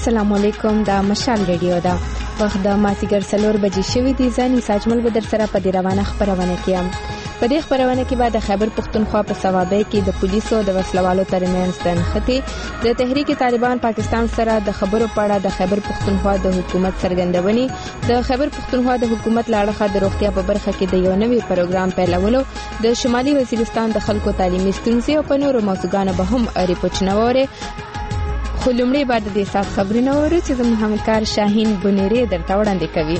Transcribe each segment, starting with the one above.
السلام علیکم. دا مشال ریډیو دا وخت د مازیګر 4 بجې شوې دي. ځاني ساجمل به در سره په دې روانه خبرونه کوم. په دې خبرونه کې بعد خیبر پختونخوا په صوابۍ کې د پولیسو د وسلوالو ترمنځ د نښتې د تحریک طالبان پاکستان سره د خبرو په اړه د خیبر پختونخوا د حکومت څرګندونې د خیبر پختونخوا د حکومت لاړه د روغتیا په برخه کې د یو نوي پروګرام پیلولو د شمالي وزیرستان د خلکو تعلیمي ستونزې او په نورو موضوعاتو به هم ریپورت نووره. خو لومړی بعد د دې سات خبرونه اورو چې د محمد کار شاهین بنيري درته وړاندې کوي.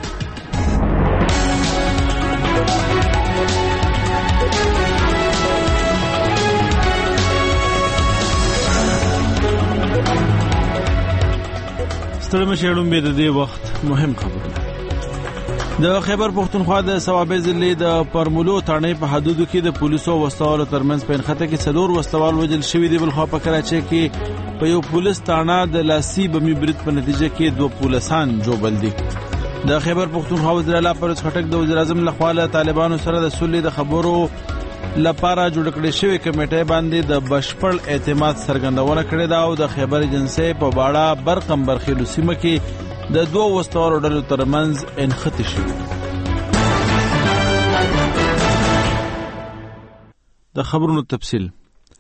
ستړي مشهړون به د دې وخت مهم خبرونه. د خیبر پختونخوا د صوابۍ ضلع د پرمولو تاڼې په حدودو کې د پولیسو او وسلوالو ترمنځ په نښته کې 4 وسلوال وژل شوي دي. بلخوا په کراچۍ کې په یو پولیس تاڼه د لاسي بمي برید په نتیجه کې 2 پولیسان جوبل دي. د خیبر پختونخوا وزیر اعلی پرویز خټک د وزیر اعظم لخوا له طالبانو سره د صلح د خبرو لپاره جوړ کړې شوې کمیټې باندې د بشپړ اعتماد څرګندونه کړې ده او د خیبر ایجنسی په باړه برقم برخیلو سیمه کې د 2 وسلوالو ډلو ترمنځ انخته شوې. د خبرونو تفصیل.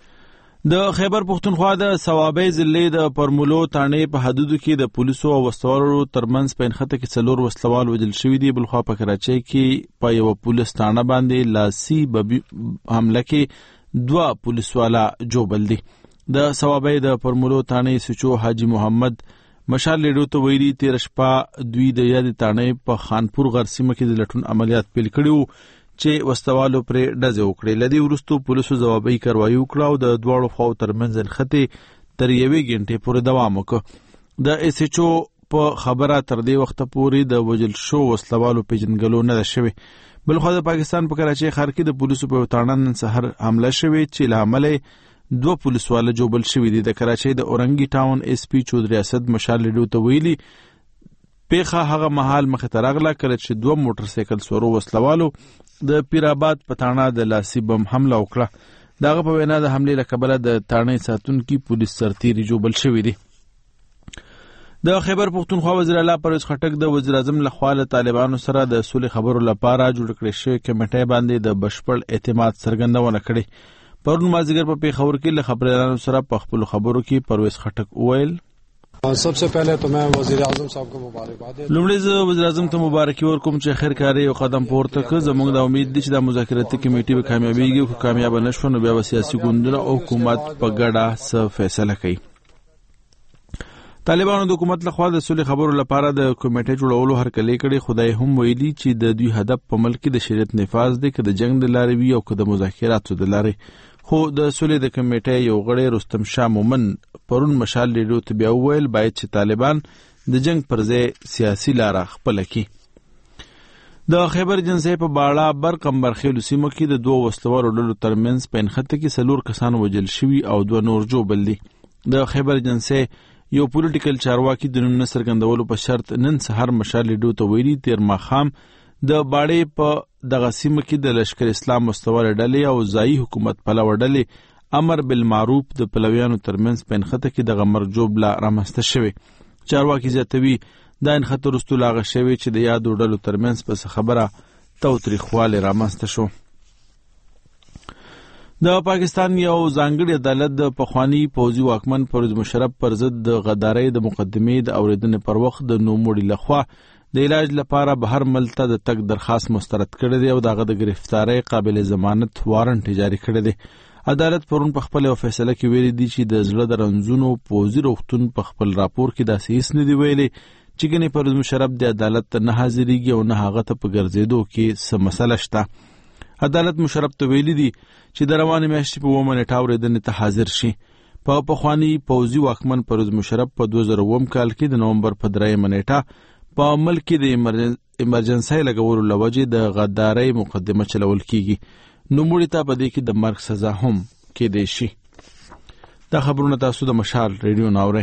د خیبر پختونخوا د صوابۍ ضلع د پرمولو تاڼې په حدودو کې د پولیسو او وسلوالو ترمنځ په نښته کې 4 وسلوال وژل شوي دي. بلخوا په کراچۍ کې په یو پولیس تاڼه باندې لاسي حمله کې 2 پولیسوالا جوبل دي. د صوابۍ د پرمولو تاڼې سچو حاجی محمد مشال لیډو ته ویلي 13 شپه دوی د یاد تاڼې په خانپور غر سیمه کې د لټون عملیات پیل کړي چې وسلوالو پرې ډزې وکړې. لدی وروستو پولیسو ځوابي کاروایی وکړه او د دواړو خواو ترمنځ نښتې تر 1 غنټې پورې دوام وکړ. د اس ایچ او په خبره تر دې وخت پورې د وژل شو وسلوالو پیژنګلو نه ده شوې. بلخو د پاکستان په کراچۍ ښار کې د پولیسو په تاڼه نن سحر حمله شوې چې له امله 2 پولیسواله جوبل شوي دي. د کراچۍ د اورنګي ټاون اس پی چودري اسد مشال لیډو ته ویلي پیخه هغه محل مخه ترغله کړ چې 2 موټر سایکل سورو وسلوالو د پیرآباد پټاڼه د لاسي بم حمله وکړه. دغه په وینا د حمله لکبله د تاڼې ساتونکو پولیس سرتیری جوبل شوی دي. د خیبر پختونخوا وزیر اعلی پرویز خټک د وزیر اعظم لخوا له طالبانو سره د صلح خبرو لپاره جوړ کړې شوې کمیټې باندې د بشپړ اعتماد څرګندونه کړې. پرون مازیګر په پیښور کې له خبريالانو سره په خپل خبرو کې پرویز خټک وویل सबसे पहले तो मैं वजीर आजम साहब को मुबारकबाद देता हूं. لومړی زه وزیر اعظم ته مبارکي ورکوم چې خیر کاری او قدم پورته کړ. زموږ د امید دي چې د مذاکراتي کمیټې به کامیابیږي او کامیاب نشو نو بیا سیاسي ګوندونه او حکومت په ګډه څه فیصله کوي. طالبانو د حکومت لخوا د صلح خبرو لپاره د کمیټې جوړولو هرکلی کړي. خدای هم ویلي چې د دوی هدف په ملک کې د شریعت نفاذ دی که د جنگ د لارې وي او که د مذاکراتو د لارې. خو د صلح د کمیټې یو غړی رستم شاه مومن پرون مشال لیډو ته بیا وویل باید چې طالبان د جنگ پر ځای سیاسي لاره خپله کړي. د خیبر ایجنسی په باړه برقم برخیلو سیمه کې د 2 وسلوالو ډلو ترمنځ په نښته کې 4 کسان وژل شوي او 2 نور جوبل دي. د خیبر ایجنسی یو پولیټیکل چارواکي د نوم نه څرګندولو په شرط نن سحر مشال لیډو ته ویلي تیر ماښام د باړې په دغه سیمه کې د لشکر اسلام وسلواله ډلې او ځایي حکومت پلوه ډلې امر بالمعروف د پلویانو ترمنځ په نښته کې د غمر جوبله رامنځته شوې. چارواکي زیاتوي دا نښته وروسته لاغه شوې چې د یادو ډلو ترمنځ په خبره تاوتریخوالی رامنځته شو. د پاکستان یو ځانګړي عدالت د پخوانی پوځي واکمن پرویز مشرف پر ضد د غدارۍ د مقدمې د اوریدنې پر وخت د نوموړي لخوا د علاج لپاره بهر ملک ته د تګ درخواست مسترد کړی دی او دغه د گرفتاری قابل ضمانت وارنټ جاری کړی دی. عدالت پرون په خپل فیصله کې ویلي دی چې د زړه د رنځونو پوځي روغتون په خپل راپور کې داسې هیڅ نه دی ویلي چې ګنې پرویز مشرف د عدالت ته نه حاضرېږي او نه هغه ته په ګرځېدو کې څه مسله شته. عدالت مشرف ته ویلي دی چې د روانې میاشتې په 9 نیټه اورېدنې ته حاضر شي. په پخوانی پوځي واکمن پرویز مشرف په 2009 کال کې د نومبر په 3 نیټه په ملک کې د ایمرجنسي لګولو لوجې د غدارۍ مقدمه چلول کیږي. نوموړي ته په دې کې د مرګ سزا هم کېدای شي. دا خبرونه تاسو د مشال ریډیو ناوره.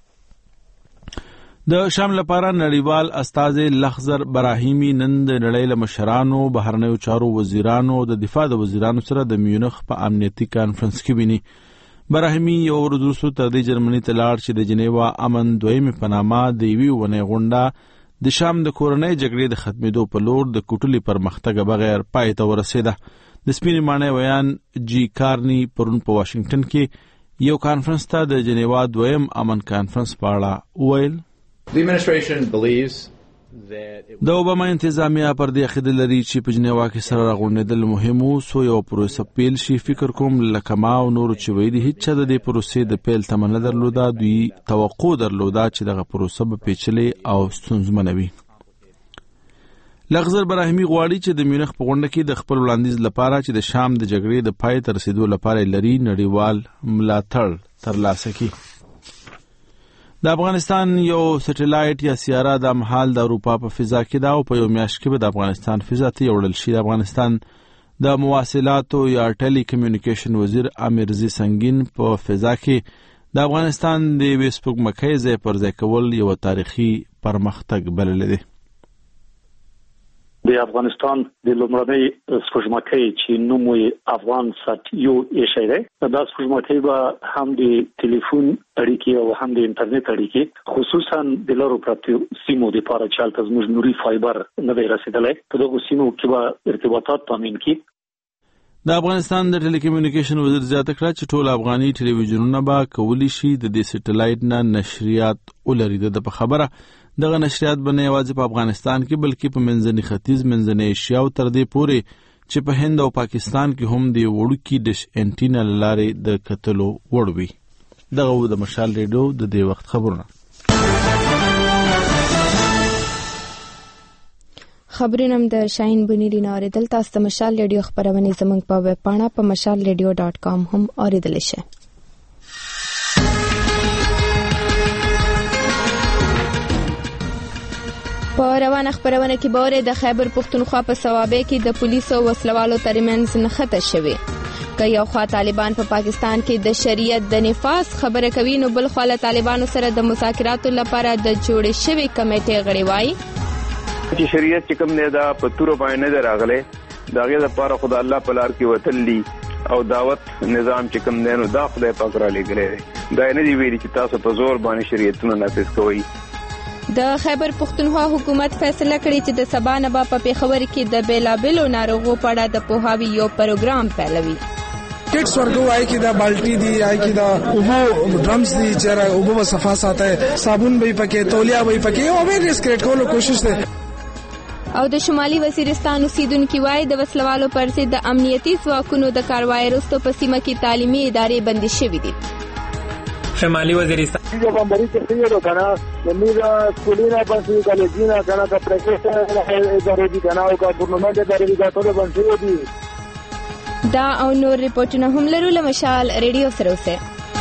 د شام لپاره نړیوال استازي لخزر براهیمی نن د نړۍ له مشرانو بهرنیو چارو وزیرانو د دفاع د وزیرانو سره د میونخ په امنیتي کانفرنس کې ویني. براهیمي یو ورځ وروسته تر دې جرمني ته لاړ چې د جنیوا امن دویمې په نامه د یوې اونۍ غونډه د شام د کورنۍ جګړې د ختمېدو په لور د کوټلي پرمختګ بغیر پای ته ورسېده. د سپینې ماڼۍ ویان جی کارني پرون په واشنگټن کې یو کانفرنس ته د جنیوا دویم امن کانفرنس په اړه وویل. د اوباما انتظامیه پر دې عقیده لري چې په جنیوا کې سره راغونډېدل مهم وو، سو یو پروسه پیل شي. فکر کوم لکه ما او نورو چې ویلي هیڅ چا د دې پروسې د پیل تمه نه درلوده. دوی توقع درلوده چې دغه پروسه به پیچلې او ستونزمنه وي. لغزر براهیمي غواړي چې د میونخ په غونډه کې د خپل وړاندیز لپاره چې د شام د جګړې د پای ته رسیدو لپاره لري نړیوال ملاتړ ترلاسه کړي. د افغانستان یو سټلایټ یا سیاره د مهال د اروپا په فضا کې دا او په یو میاشت کې به د افغانستان فضا ته یوړل شي. د افغانستان د مواصلاتو یا ټیلی کمیونیکیشن وزیر امیرزي سنگین په فضا کې د افغانستان د سپوږمکۍ ځای پر ځای کول یو تاریخي پرمختګ بللی دی. د افغانستان د لومړنۍ سپوږمکۍ چې نوم یې افغان سات یو ایښی دی، دا سپوږمکۍ به هم د ټلیفون اړیکې او هم د انټرنیټ اړیکې خصوصا د لرو پرتو سیمو لپاره چې هلته زموږ نوري فایبر نه دی رسیدلی، په دغو سیمو کې به ارتباطات تامین کړي. د افغانستان د ټیلی کمیونیکیشن وزیر زیاته کړه چې ټول افغاني ټلویزیونونه به کولی شي د دې سټلایټ نه نشریات ولري. د په خبره دغه نشریات به نه یوازې په افغانستان کې بلکې په منځني ختیځ، منځنۍ ایشیا او تر دې پورې چې په هند او پاکستان کې هم د وړوکي ډش انټینا لارې د کتلو وړ وي. دغه د مشال ریډیو د دې وخت خبرونه. خبرونه د شاهین بنيري نه اوریدل. تاسو د مشال ریډیو خبرونه زموږ په ویب پاڼه په mashalradio.com هم اوریدلی شئ. په روانه خبرونه کې بوره د خیبر پختونخوا په صوابه کې د پولیسو وسلوالو ترمنځ نښته شوې. که یو خوا طالبان په پاکستان کې د شریعت د نفاذ خبره کوي، نو بل خوا طالبانو سره د مذاکراتو لپاره د جوړې شوې کمیټې غړي وایي چې شریعت چې کوم نه دا په تور باندې نه راغله، داغه لپاره خدای الله په لار کې وتلی او دعوت نظام چې کوم نه نو دا خدای پاک را لګره دا نه دی ویلي چې تاسو په زور باندې شریعتونه نافذ کوئ. د خیبر پختونخوا حکومت فیصله کړې چې د سبا نه په پیښور کې د بیلابلو ناروغو په اړه د پوهاوي یو پروګرام پیلوي. کټس ورکو آی کی دا بالټي دی، آی کی دا اوبو ډرمز دی، چیرې اوبو صفا ساته، صابون به پکې، تولیه به پکې، او به ریسکریټ کولو کوشش ده. او د شمالي وزیرستان اوسیدونکو وایي د وسلوالو پر ضد د امنیتي ځواکونو د کاروای وروسته په سیمه کې تعلیمي ادارې بندي شوې دي. شمالي وزیرستان جو بمبری کې پیډو کنه زموږ سکولینا باندې کالجینا کنه کا پروفیسور ادارې دي کنه او کا ګورنمنت ادارې دي ټول باندې دي. دا او نور ریپورتونه هم لرو له مشال ریډیو سره اوسه.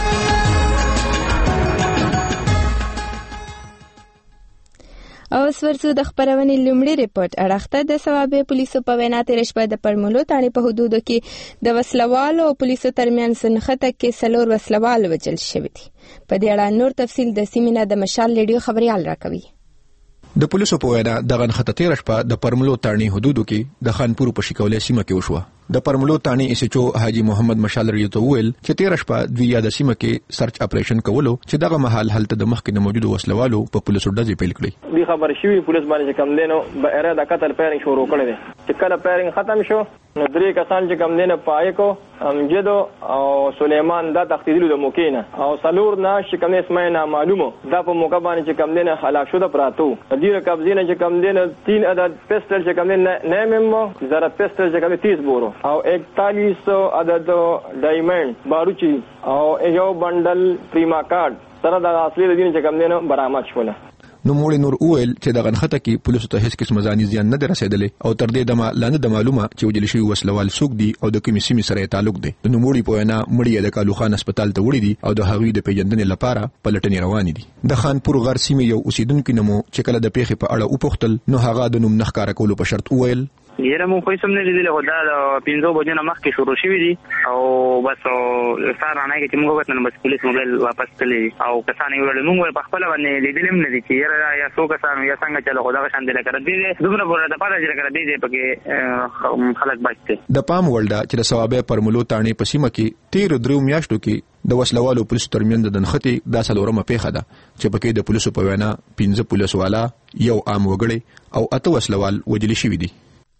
او سورسو د خبرونې لومړی ریپورت اړخته د ثوابه پولیسو په وینا تیر شپه د پرملو تاڼې په حدودو کې د وسلوالو او پولیسو ترمنځ نښته کې 4 وسلوال وژل شوي دي. په دې اړه نور تفصیل د سیمینه د مشال ریډیو خبريال راکوي. د پولیسو په وینا دغه نښته تیر شپه د پرملو تاڼې حدودو کې د خانپور په شکولې سیمه کې وشوه. د پرملو تاڼې ایسچو حاجی محمد مشال ریډیو ته ویل چې تیر شپه دوی یاد سیمه کې سرچ اپریشن کولو چې دغه محل هلته د مخکې موجود وسلوالو په پولیسو ډزې پیل کړې. دی خبر شوی پولیس باندې کم دینو به اراده قتل پیرنګ شروع کړی دی. چې کله پیرنګ ختم شو نو 3 کسان چې کم دینه پایکو امجدو او سليمان دا تختیدلو د موکینه او سلور نه چې کم اسمه نه معلومه دا په موقع باندې چې کم دینه هلاک شو د پراتو ډیره قبضینه چې کم دینه 3 عدد پستل چې کم دینه نېمم زره پستل چې کم 30 بورو او 4100 عدد ډایمنډ باروچی او یو بندل پریما کارت سره د اصلي دین چې کم دینه برآمد شول. نو موږ نور اویل چې دغه نښته کې پولیسو ته هیڅ قسم ځاني زیان نه رسیدلې او تر دې دمه لاندې د معلومه چې وجل شوی وسلوال څوک دي او د کومې سیمې سره تعلق دي. نو موږ په وینا مړی د کالو خان هسپتال ته وړي دي او د هغوی د پیژندنې لپاره پلټنې روانې دي. د خانپور غر سیمې یو اوسیدونکو نمو چې کله د پیښې په اړه وپوښتل نو هغه د نوم نخ کار کولو په شرط وویل یره مو خو سم نه لیدل خو دا 15 بجې نه مخکې شروع شوی دي او بس سار نه کې موږ وته بس پولیس موبایل واپس کړی او کسان یې ویل موږ په خپل باندې لیدلم نه دي چې یره یا څو کسان یا څنګه چلو خدا شان دي لکه دې دومره بوله د پاره چې کړه دې پکې خلک بچته. د پام ولډا چې د ثوابه پرملو تاڼې په سیمه کې 13 میاشتو کې د وسلوالو پولیسو ترمنځ د نښتې دا څلورمه پیښه ده چې پکې د پولیسو په وینا 15 پولیسوالا، یو عام وګړی او 8 وسلوال وژل شوي دي.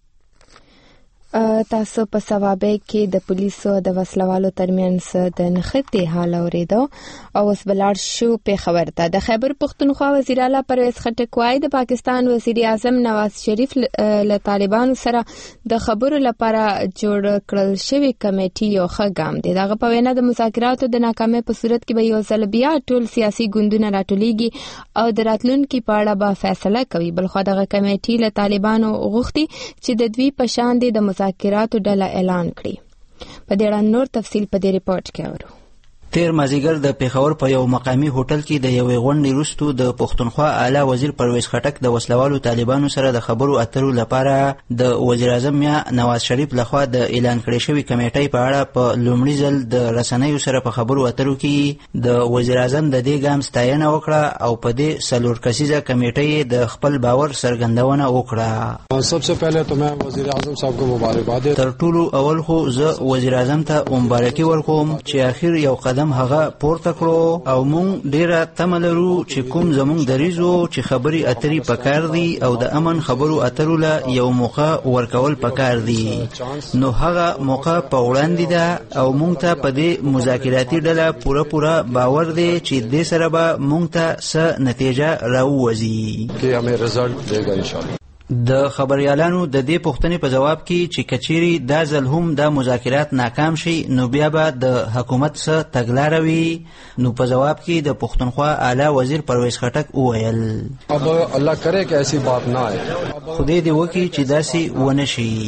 تاسو په ثوابه کې د پولیسو د وسلوالو ترمنځ د نښتې حال اوریدو او اوس بلار شو په خبر ته د خیبر پختونخوا وزیر اعلی پرویز خټک وايي د پاکستان وزیر اعظم نواز شریف له طالبانو سره د خبرو لپاره جوړ کړل شوی کمیټي یو ښه ګام دی. دغه په وینا د مذاکراتو د ناکامۍ په صورت کې به یو ځل بیا ټول سیاسي ګوندونه راټولېږي او د راتلونکي په اړه به فیصله کوي. بلخو دغه کمیټي له طالبانو غوښتي چې د دوی په شان د مذاکراتو ډله اعلان کړي. په دې اړه نور تفصیل په دې ریپورت کې اورو. تیر مازیګر د پیښور په یو مقامی هوټل کې د یوې غونډې وروسته د پښتونخوا اعلی وزیر پرویز خټک د وسلوالو طالبانو سره د خبرو اترو لپاره د وزیر اعظم میا نواز شریف لخوا د اعلان کړې شوی کمیټې په اړه په لومړي ځل د رسنیو سره په خبرو اترو کې د وزیر اعظم د دې ګام ستاینه وکړه او په دې څلور کسیزه کمیټې د خپل باور څرګندونه وکړه. सबसे पहले तो मैं वजीर आजम साहब को मुबारकबाद تر ټولو اول خو زه وزیر اعظم ته مبارکي ورکوم چې اخر یو قدم هغه پورته کړو او مونږ ډیره تمه لرو چې کوم زمونږ دریزو چې خبري اتري پکار دي او د امن خبرو اترو له یو موقع ورکول پکار دي، نو هغه موقع په وړاندې ده او مونږ ته په دې مذاکراتي ډله پوره باور دی چې دې سره به مونږ ته څه نتیجه راووځي کې همه رزلټ دیګا ان شاء الله. د خبريالانو د دې پوښتنې په جواب کې چې کچيري دا ځل هم د مذاکرات ناکام شي نو بیا به د حکومت سره تګلاره وي، نو په جواب کې د پښتونخوا اعلی وزیر پرویز خټک وویل अब الله करे कि ऐसी बात ना आए، خدای دې وکړي چې داسې ونه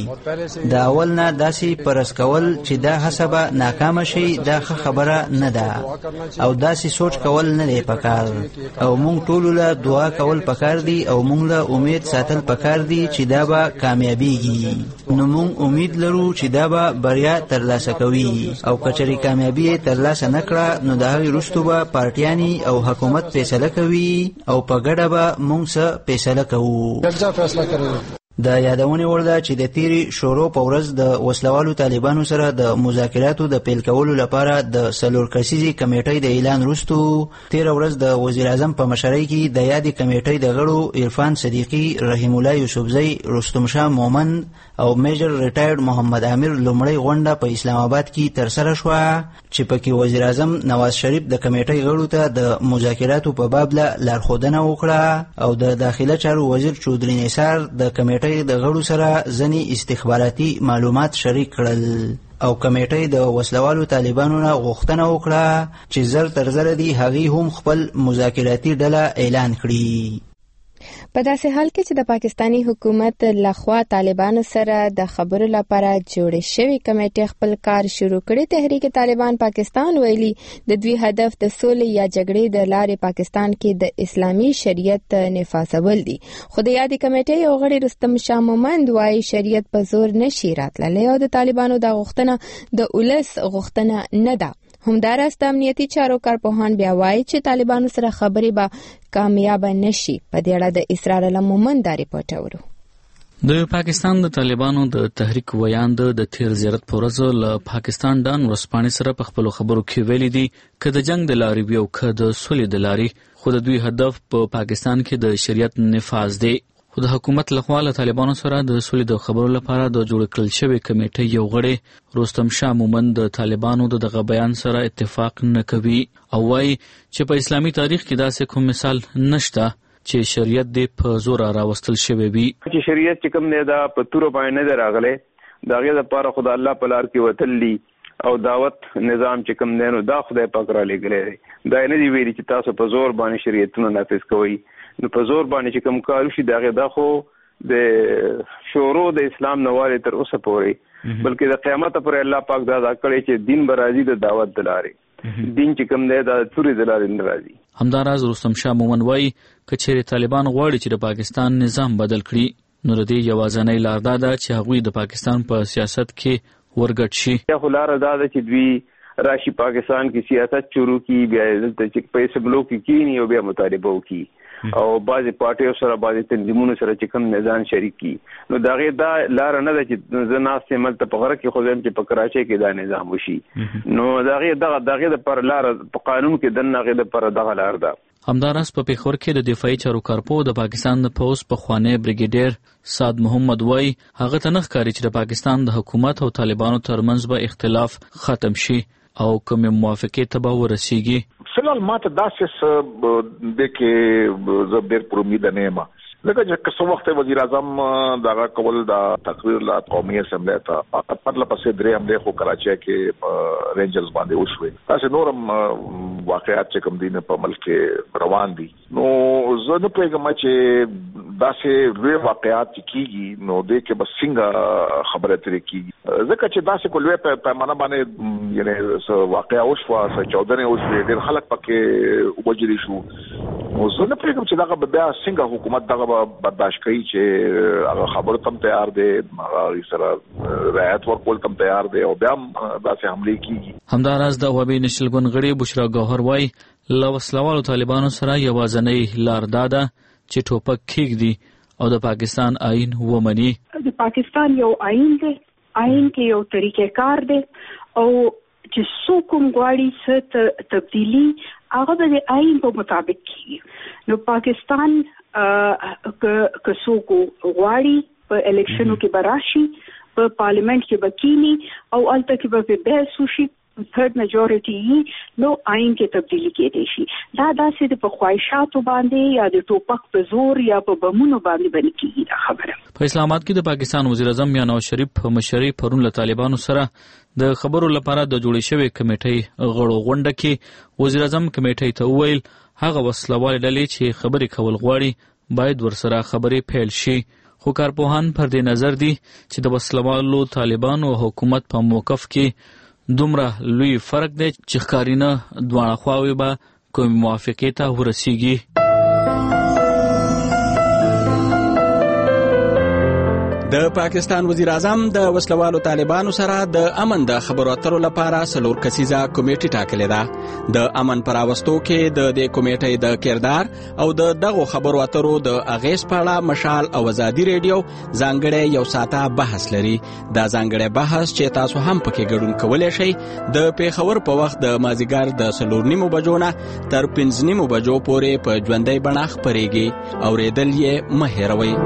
شي. دا اول نه داسې پرس کول چې دا حسابه ناکام شي دا خبره نه ده او داسې سوچ کول نه دی پکار او مونږ ټول له دعا کول پکار دي او مونږ له امید ساتل پکار دي چې دا به کامیابیږي. نو مونږ امید لرو چې دا به بریا ترلاسه کوي او کچري کامیابی ترلاسه نکړه نو د هغې وروسته به پارټیانې او حکومت فیصله کوي او په ګډه به مونږ څه فیصله کوو. د یادونې وړ ده چې د تیری شورو په ورځ د وسلوالو طالبانو سره د مذاکراتو د پیل کولو لپاره د څلور کسیزې کمیټې د اعلان وروسته تیر ورځ د وزیر اعظم په مشرۍ کې د یادې کمیټې د غړو عرفان صدیقي، رحیم الله یوسفزی، رستم شاه مومند او میجر ریټایرډ محمد عامر لومړی غونډه په اسلام آباد کې ترسره شوه چې پکې وزیر اعظم نواز شریف د کمیټې غړو ته د مذاکراتو په باب لارښودنه وکړه او د داخله چارو وزیر چودري نثار د کمیټې د غړو سره ځنی استخباراتي معلومات شریک کړل او کمیټې د وسلوالو طالبانو نه غوښتنه وکړه چې زر تر زر دي هغې هم خپل مذاکراتي ډله اعلان کړي. په داسې حال کې چې د پاکستانی حکومت لخوا طالبانو سره د خبرو لپاره جوړې شوې کمیټې خپل کار شروع کړي، تحریک طالبان پاکستان ویلي د دوی هدف د سولې یا جګړې د لارې پاکستان کې د اسلامي شریعت نفاذول دي. خو د یادې کمیټې یو غړي رستم شاه مومند وايي شریعت په زور نشي راتللی او د طالبانو د غوښتنه د ولس غوښتنه نه ده. همداراز د امنیتي چارو کارپوهان بیا وایي چې طالبانو سره خبرې به کامیاب نشي. په دې اړه د اسرار الله مومند دا ریپورت اورو. د پاکستان د طالبانو د تحریک ویاند د تیر زیارت پر ورځ له پاکستان ډان ورسپانې سره په خپل خبرو کې ویلي دي که د جنگ د لارې وي او که د سولې د لارې، خو د دوی هدف په پاکستان کې د شریعت نفاذ دی. خو د حکومت لخوا له طالبانو سره د سولې د خبرو لپاره د جوړ کړل شوی کمیټې یو غړی رستم شاه مومند د طالبانو دغه بیان سره اتفاق نه کوي او وايي چې په اسلامي تاریخ کې داسې کوم مثال نشته چې شریعت دې په زور راوستل شوی وي. چې شریعت چې کوم نه دا په تور باندې نه راغله دا غي د پاره خدای الله په لار کې وتلی او دعوت نظام چې کوم نه نو دا خدای پاک را لګلې دا نه دی ویلي چې تاسو په زور باندې شریعتونه نافذ کوئ، نو په زور باندې چې کوم کار وشي دا غي دا خو د شورو د اسلام نواله تر اوسه پورې بلکې د قیامت پر الله پاک دا کړی چې دین برازي د دعوت دلاره دین چې کوم نه دا توري دلاره نه راځي. همداراز رستم شاه مومند وايي کچېره طالبان غواړي چې د پاکستان نظام بدل کړي نو د دې یوازینۍ لار دا ده چې هغوی د پاکستان په سیاست کې ورګډ شي. یا خو لار دا ده چې دوی راشي پاکستان کې سیاست شروع کی بیا دلته چې پیسې بلوک کینی او بیا مطالبه وکړي او بعضي پارټیو سره بعضي تنظیمونو سره چې کوم نظام شریک کی نو دغه دا لار نه ده چې زناستې ملته په غره کې خو زم چې په کراچۍ کې دا نظام وشي نو دغه د پر لار په قانون کې دغه د پر دغه لار ده. همداراز په پیښور کې د دفاعي چارو کارپو د پاکستان د پوز په خوانی بریګیډیر سعد محمد وای هغه ته نه ښکاري چې د پاکستان د حکومت او طالبانو ترمنځ به اختلاف ختم شي او کوم موافقه ته به ورسیږي. فلال ماته داسې د کې زبر پر امید نه ما لکه چې څو وخت وزیر اعظم دا کول دا تقریر لا قومي اسمبلی ته فقط پر لپسې درې حمله خو کراچۍ کې رینجرز باندې وشوي تاسو نورم واقعات چې کوم دینه په ملک روان دي نو زه نه پېږم چې داسې لوی واقعات کیږي نو د کې بس څنګه خبره ترې کیږي ځکه چې داسې کولوي په پیمانه باندې یعنی واقعا وشو څه 14 اوسه ډېر خلک پکې وبجري شو نو زه نه پېږم چې دا بیا څنګه حکومت دغه برداشت کوي چې هغه خبره تم تیار دي هغه سره رعایت ورکول تم تیار دي او بیا داسې حمله کیږي. همداراز د وابي نشل ګونغړي بشرا ګوهر وای لوسلوالو طالبانو سره یوازنۍ لار داده چې ټوپک کېږدي او د پاکستان آئین ومني. د پاکستان یو آئین دی آئین کې یو طریقې کار دی او چې څوک کوم غواړي څه تبدیلی هغه د آئین په مطابق کیږي نو پاکستان که څوک غواړي په الیکشنو کې براشي په پارلیمنت کې بکینی او الته کې به بحث وشي ثرد میجورټي نو آئین کې تبدیلی کېدای شي دا داسې په خواهشاتو باندې یا د ټوپک په زور یا په بمونو باندې باندې کیږي دا خبره. په اسلام آباد کې د پاکستان وزیر اعظم میاں نواز شریف په مشرۍ پرون له طالبانو سره د خبرو لپاره د جوړې شوې کمیټې غړو غونډه کې وزیر اعظم کمیټې ته وویل هغه وسلوال ډلې چې خبرې کول غواړي باید ورسره خبرې پیل شي خو کارپوهان پر دې نظر دي چې د وسلوالو طالبانو او حکومت په موقف کې دومره لوی فرق دی چې ښکارینه دواړه خواوې به کوم موافقې ته ورسیږي. د پاکستان وزیر اعظم د وسلوالو طالبانو سره د امن د خبرو اترو لپاره 4 کسیزه کمیټه ټاکلې ده. د امن پر راوستو کې د دې کمیټې د کردار او د دغه خبرو اترو د اغیز په اړه مشال او ازادي ریډیو ځانګړی یو ساعته بحث لري. دا ځانګړی بحث چې تاسو هم پکې ګډون کولای شئ د پیښور په وخت د مازیګر د 4:30 بجو نه تر 5:30 بجو پورې په ژوندۍ بڼه خپرېږي. اوریدل یې مه هېروئ.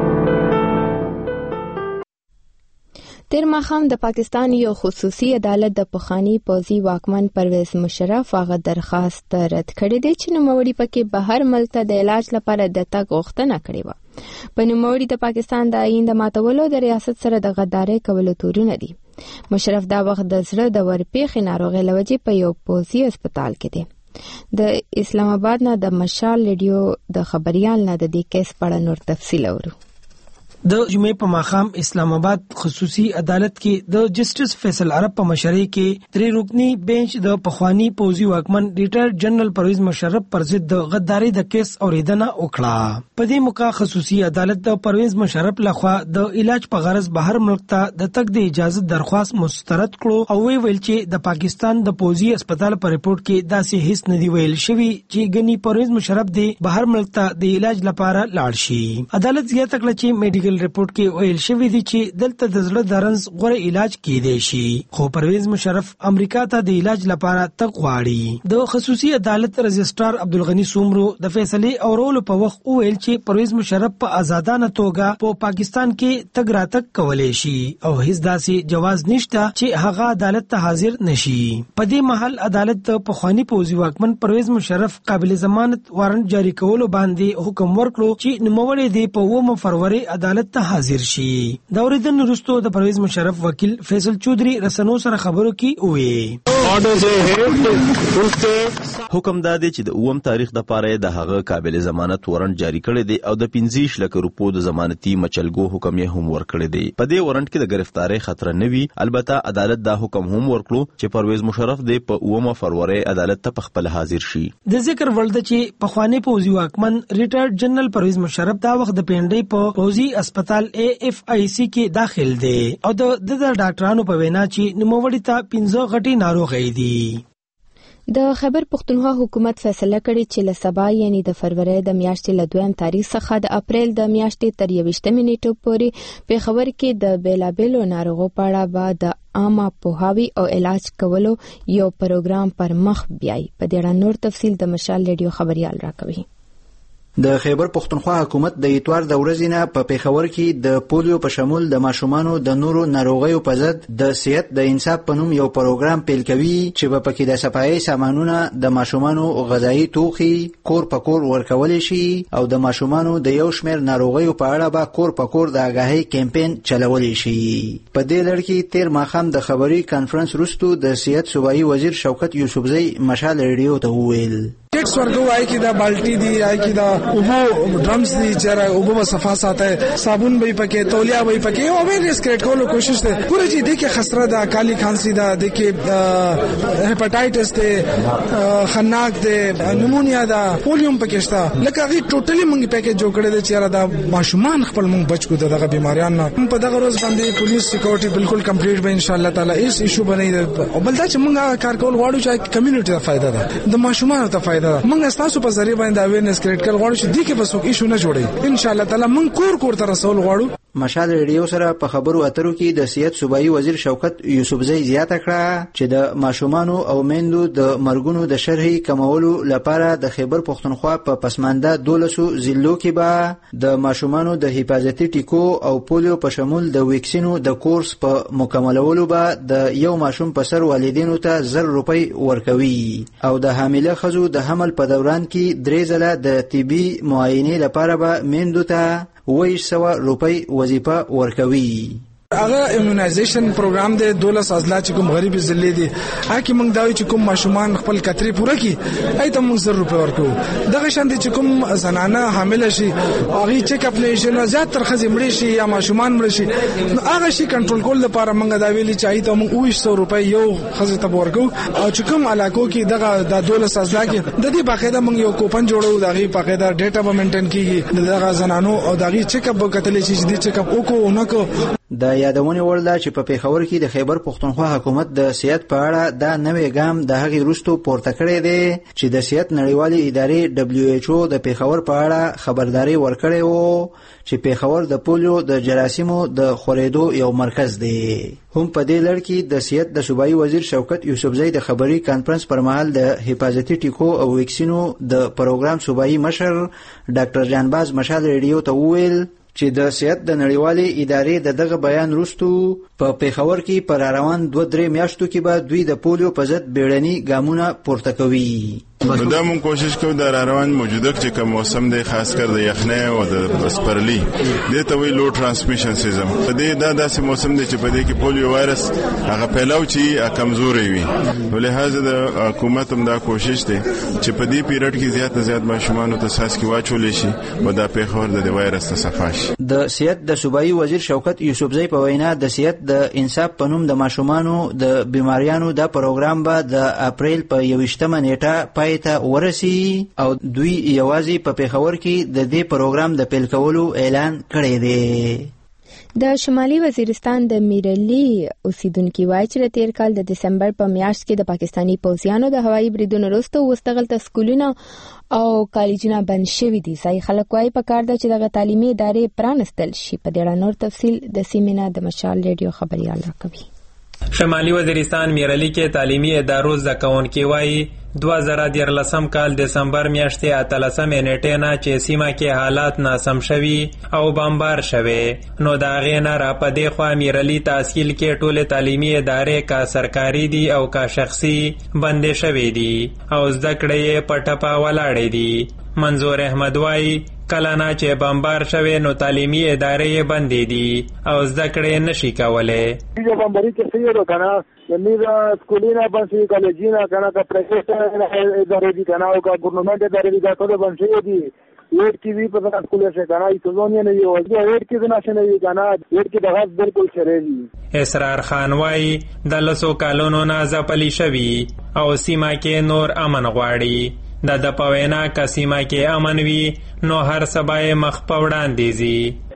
تیر ماښام د پاکستان یو خصوصي عدالت د پخوانی پوځي واکمن پرویز مشرف هغه درخواست رد کړی دی چې نوموړي پکې بهر ملک ته د علاج لپاره د تګ غوښتنه کړې وه. په نوموړي د پاکستان د آئین د ماتولو د ریاست سره د غدارۍ کولو تورونه دي. مشرف دا وخت د زړه د ورپېښې ناروغۍ له وجې په یو پوځي هسپتال کې دی. د اسلام آباد نه د مشال ریډیو د خبريال نه د دې کیس په اړه نور تفصیل اورو. د جمعې په ماښام اسلام آباد خصوصي عدالت کې د جسټس فیصل عرب په مشرۍ کې 3 رکنی بینچ د پخوانی پوځي واکمن ریټایر جنرال پرویز مشرف پر ضد د غدارۍ د کیس اوریدنه وکړه. په دې موقع خصوصي عدالت د پرویز مشرف لخوا د علاج په غرض بهر ملک ته د تګ د اجازه درخواست مسترد کړو او ویل چې د پاکستان د پوځي هسپتال په ریپورت کې داسې هیڅ نه دی ویل شوی چې ګنی پرویز مشرف د بهر ملک ته د علاج لپاره لاړ شي. عدالت زیاته کړه چې میډیکل ریپورت کې ویل شوی دی چې دلته د زړه د رنځ غوړه علاج کېدای شي خو پرویز مشرف امریکا ته د علاج لپاره تګ غواړي. د خصوصي عدالت رجسترار عبدالغنی سومرو د فیصلې اورولو په وخت ویل چې پرویز مشرف په آزادانه توګه په پاکستان کې تګ راتګ کولای شي او هیڅ داسې جواز نشته چې هغه عدالت ته حاضر نشي. په دې محل عدالت د پخوانی پوځي واکمن پرویز مشرف قابل ضمانت وارنټ جاری کولو باندې حکم ورکړو چې نوموړی د 9 فروری عدالت ته حاضر شي. دا اوریدل وروسته د پرویز مشرف وکیل فیصل چودري رسنو سره خبرو کې وی حکم دادی چې د 9 تاریخ د پاره د هغه قابل ضمانت وارنټ جاری کړی دی او د 15 لک روپو د ضمانتي مچلګو حکم یې هم ورکړی دی. په دې وارنټ کې د گرفتاری خطر نه وی. البته عدالت دا حکم هم ورکړو چې پرویز مشرف د 9 فروری عدالت ته خپل حاضر شي. د ذکر ولده چې پخوانی پوځي واکمن ریټایر جنرال پرویز مشرف دا وخت د پینډۍ په پوځي هسپتال AFIC کې داخل دی او د ډاکټرانو په وینا چې نوموړي ته 15 غټي ناروغي دي. د خیبر پښتونخوا حکومت فیصله کړې چې له سبا یعنی د فروری د میاشتې له 2 تاریخ څخه د اپریل د میاشتې تر 21 نیټې پورې په خبر کې د بیلابېلو ناروغو په اړه به د عامه پوهاوی او علاج کولو یو پروګرام پر مخ بیاي. په دې اړه نور تفصیل د مشال ریډیو خبريال راکوي. د خیبر پښتونخوا حکومت د اتوار د ورځې نه په پیښور کې د پولیو په شمول د ماشومانو د نورو ناروغیو په ضد د صحت د انصاف په نوم یو پروګرام پیل کوي چې په کې د صفایي سامانونه د ماشومانو غذایی توخي کور په کور ورکول شي او د ماشومانو د یو شمېر ناروغیو په اړه به کور په کور د آگاهی کمپاین چلول شي. په دې لړ کې تیر ماښام د خبري کانفرنس وروسته د صحت صوبایي وزیر شوکت یوسفزئی مشال ریډیو ته وویل ټیکس ورکو آی کی دا بالټي دی آی کی دا اوبو ډرمز دی چې اوبو صفا ساته صابون به پکې تولیا به پکې او اویرنس کریټ کولو کوشش ته پوره چې د کې خسره دا کالی خانسی دا د کې هپاتایټس ته خناق ده نمونیا دا پولیوم پکې شته لکه غي ټوټلی مونږ پکې جوړ کړی دی چې دا ماشومان خپل مونږ بچ کو دغه بیماریان نه په دغه ورځ باندې پولیس سکیورټي بالکل کمپلیټ به ان شاء الله تعالی اس ایشو بنې او بل دا چې مونږه کار کول غواړو چې کمیونټي ته فائدہ ده د ماشومان ته فائدہ منګ تاسو په ذریعہ باندې اویرنس کریټ کول غواړو چې دې کې بس وکیشو نه جوړي ان شاء الله تعالی من کور ته رسول غواړو. مشال ریډیو سره په خبرو اترو کې د صحت صوبایي وزیر شوکت یوسفزئی زیاته کړه چې د ماشومانو او میندو د مرګونو د شرحي کمولو لپاره د خیبر پښتونخوا په پسمانده 12 ضلعو کې به د ماشومانو د حفاظتي ټیکو او پولیو په شمول د ویکسینو د کورس په مکملولو به د یو ماشوم په سر والدینو ته 1000 روپۍ ورکوي او د حامله ښځو د حمل په دوران کې 3 ځله د طبي معاینې لپاره به میندو ته 200 روپۍ وظیفه ورکوي. هغه ایمونایزیشن پروګرام دی 12 اضلاع چې کوم غریب ضلع دي هغه موږ دا چې کوم ماشومان خپل کتري پوره کی ایته موږ 100 روپۍ ورکو. دغه شان دي چې کوم زنانه حامله شي هغه چیک اپ نه شي نه زیات تر خزي مړي شي یا ماشومان مړي شي نو هغه شي کنټرول کول لپاره موږ دا ویلي چې ایته موږ 200 روپۍ یو خزي ته ورکو او چې کوم علاقو کې دغه د 12 اضلاع کې د دې باقاعده موږ یو کوپن جوړو دغه باقاعده ډیټا به مینټین کیږي دغه زنانو او دغه چیک اپ وکټلې چې دې چیک اپ وکړو نو کو د یادونه وړ ده چې په پیښور کې د خیبر پښتونخوا حکومت د صحت په اړه دا نوې ګام د هغې وروسته پورته کړی دی چې د صحت نړیوالې ادارې WHO د پیښور په اړه خبرداري ورکړې وو چې پیښور د پولیو د جراثیمو د خورېدو یو مرکز دی. هم په دې لړ کې د صحت د صوبایي وزیر شوکت یوسفزئی د خبري کانفرنس پر مهال د حفاظتي ټیکو او ویکسینو د پروګرام صوبایي مشر ډاکټر جانباز مشال ریډیو ته وویل چې د صحت د نړیوالې ادارې د دغه بیان وروسته په پیښور کې پر روان 2-3 میاشتو کې به دوی د پولیو په ضد بیړني ګامونه پورته کوي. دا مون کوشش کوو د روان موجوده چې کوم موسم دی خاص کر د یخنۍ او د سپرلی د ته وی لو ترانسمیشن سیزم په دې دا داسې موسم دی چې په دې کې پولیو وایرس هغه پیلاو چې کمزوري وي ولهدا د حکومت هم دا کوشش دی چې په دې پیریډ کې زیات نه زیات ماشومان ته ساس کې واچول شي او دا پیښور د وایرس ته صفا شي. د صحت د صوبایي وزیر شوکت یوسفزئی په وینا د صحت د انصاف په نوم د ماشومانو د بیماریانو د پروګرام به د اپریل په 21 نیټه ته ورسی او دوی یوازې په پیښور کې د دې پروګرام د پیل کولو اعلان کړی دی. د شمالي وزیرستان د میرلی اوسیدونکو وایي چې تیر کال د دسمبر په میاشت کې د پاکستانی پوځیانو د هوایي بریدونو وروسته وستغلته سکولونه او کالجونه بند شوي دي. ځای خلک وایي په کار ده چې دغه تعلیمي ادارې پرانستل شي. په دې اړه نور تفصیل د سیمینار د مشال ریډیو خبريال راکوي. شمالي وزیرستان میرلی کې تعلیمي ادارو زده کوونکي وایي 2013 کال دسمبر میاشتې 13 نیټې نه چې سیمه کې حالات ناسم شوي او بمبار شوي نو دا غینه را پدې خو میرلی تحصیل کې ټول تعلیمي ادارې کا سرکاري دي او کا شخصي بندې شوي دي او زده کړې پټپا ولاړې دي. منظور احمد وایي کله نه چې بمبار شوي نو تعلیمي ادارې بندې دي او زده کړې نشي کولای. بمباری کې سیو کنه یمنی سکولینا بنسي کالجینا کنه کا پریکټ ادارې دي کنه او کا ګورنمنت ادارې دي دا ټول بنسي دي. ویټ کی وی په ځان سکول شه کنه ایتونی نه یو ویټ کی نه شنه وی کنه ویټ کی دغه بالکل شریږي. اسرار خان وای د لسو کالونو نه ځپلی شوی او سیمه کې نور امن غواړي. د پوینا کسیمه کې امن وی نو هر سبای مخ په وړاندې زی.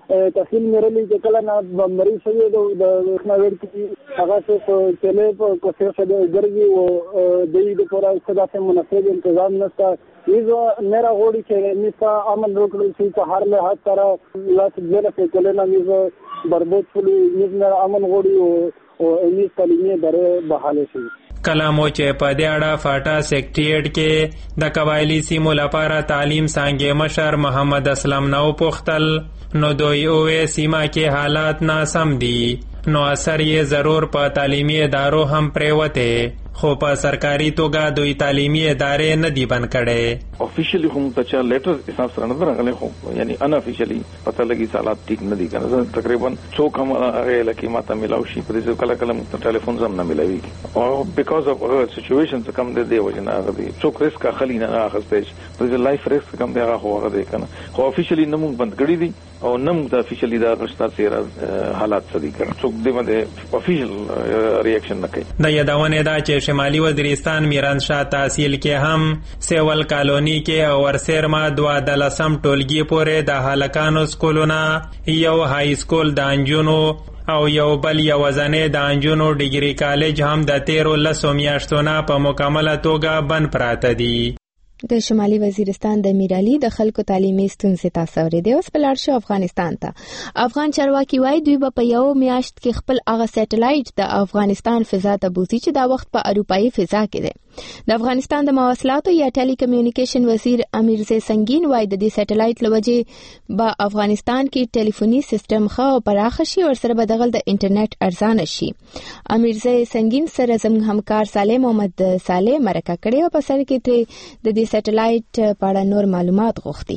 تحصیل مرلی چې کله نه بمبري شوی د خناویر کې هغه څه چلے په کوڅه سره ګرځي او د دې لپاره څه مناسب تنظیم نشته. ایزو میرا غوړي چې نسا امن روکل شي په هر لحاظ سره لاس دې په کولنا میزو بربود فلی میزنه امن غوړي او اني تعلیمي درې بحاله شي. کلامو چې په دې اړه فاټا سیکریټریټ کې د قبایلی سیمو لپاره تعلیم څنګه مشر محمد اسلم نو پختل نو دوی اوې سیمه کې حالات ناسم دي نو اثر یې ضرور په تعلیمي ادارو هم پریوته خو په سرکاري توګه دوی تعلیمي ادارې نه دی بند کړي. افیشلی هم ته لیټر حساب سره نه راغلی خو یعنی ان افیشلی پته لګي حالات ټیک نه دي کنه. تقریبا څوک هم هغه لکه ماته ملاوي شي په دې کله کله ټلیفون زم نه ملاوي او بیکاز اف سچويشن څه کم دی وجه نه غوي څوک ریسک اخلي نه اخستې په دې لایف ریسک کم دی هغه هغه دی کنه. خو افیشلی نه مونږ بند کړی دي او نه مونږ د افیشلی دا رشتہ سره حالات څه دي کنه. څوک دې باندې افیشل ریاکشن نه کوي. د یادونه دا چې شمالي وزیرستان میرانشاه تحصیل کې هم سیول کالونی کې او ورسیرما 12 ټولګي پورې د هلکانو سکولونه یو های سکول د انجونو او یو بل یو ځنې د انجونو ډیګري کالج هم د 13 میاشتونو په مکمله توګه بند پراته دي. د شمالي وزیرستان د میرالي د خلکو تعلیمي ستونزې تاسو اورېدئ. اوس په لاړ شو افغانستان ته. افغان چارواکي وایي دوی به په یو میاشت کې خپل هغه سټلایټ د افغانستان فضا ته بوزي چې دا وخت په اروپایي فضا کې دی. د افغانستان د مواصلاتو یا ټیلی کمیونیکیشن وزیر امیرزی سنگین وایي د دې سټلایټ لوجه به افغانستان کې ټلیفوني سیستم ښه او پراخ شي او سره به دغه د انټرنیټ ارزانه شي. امیرزی سنگین سره زموږ همکار صالح محمد صالح مرکه کړې او په سر کې ترې د دې سټلایټ په اړه نور معلومات غوښتي.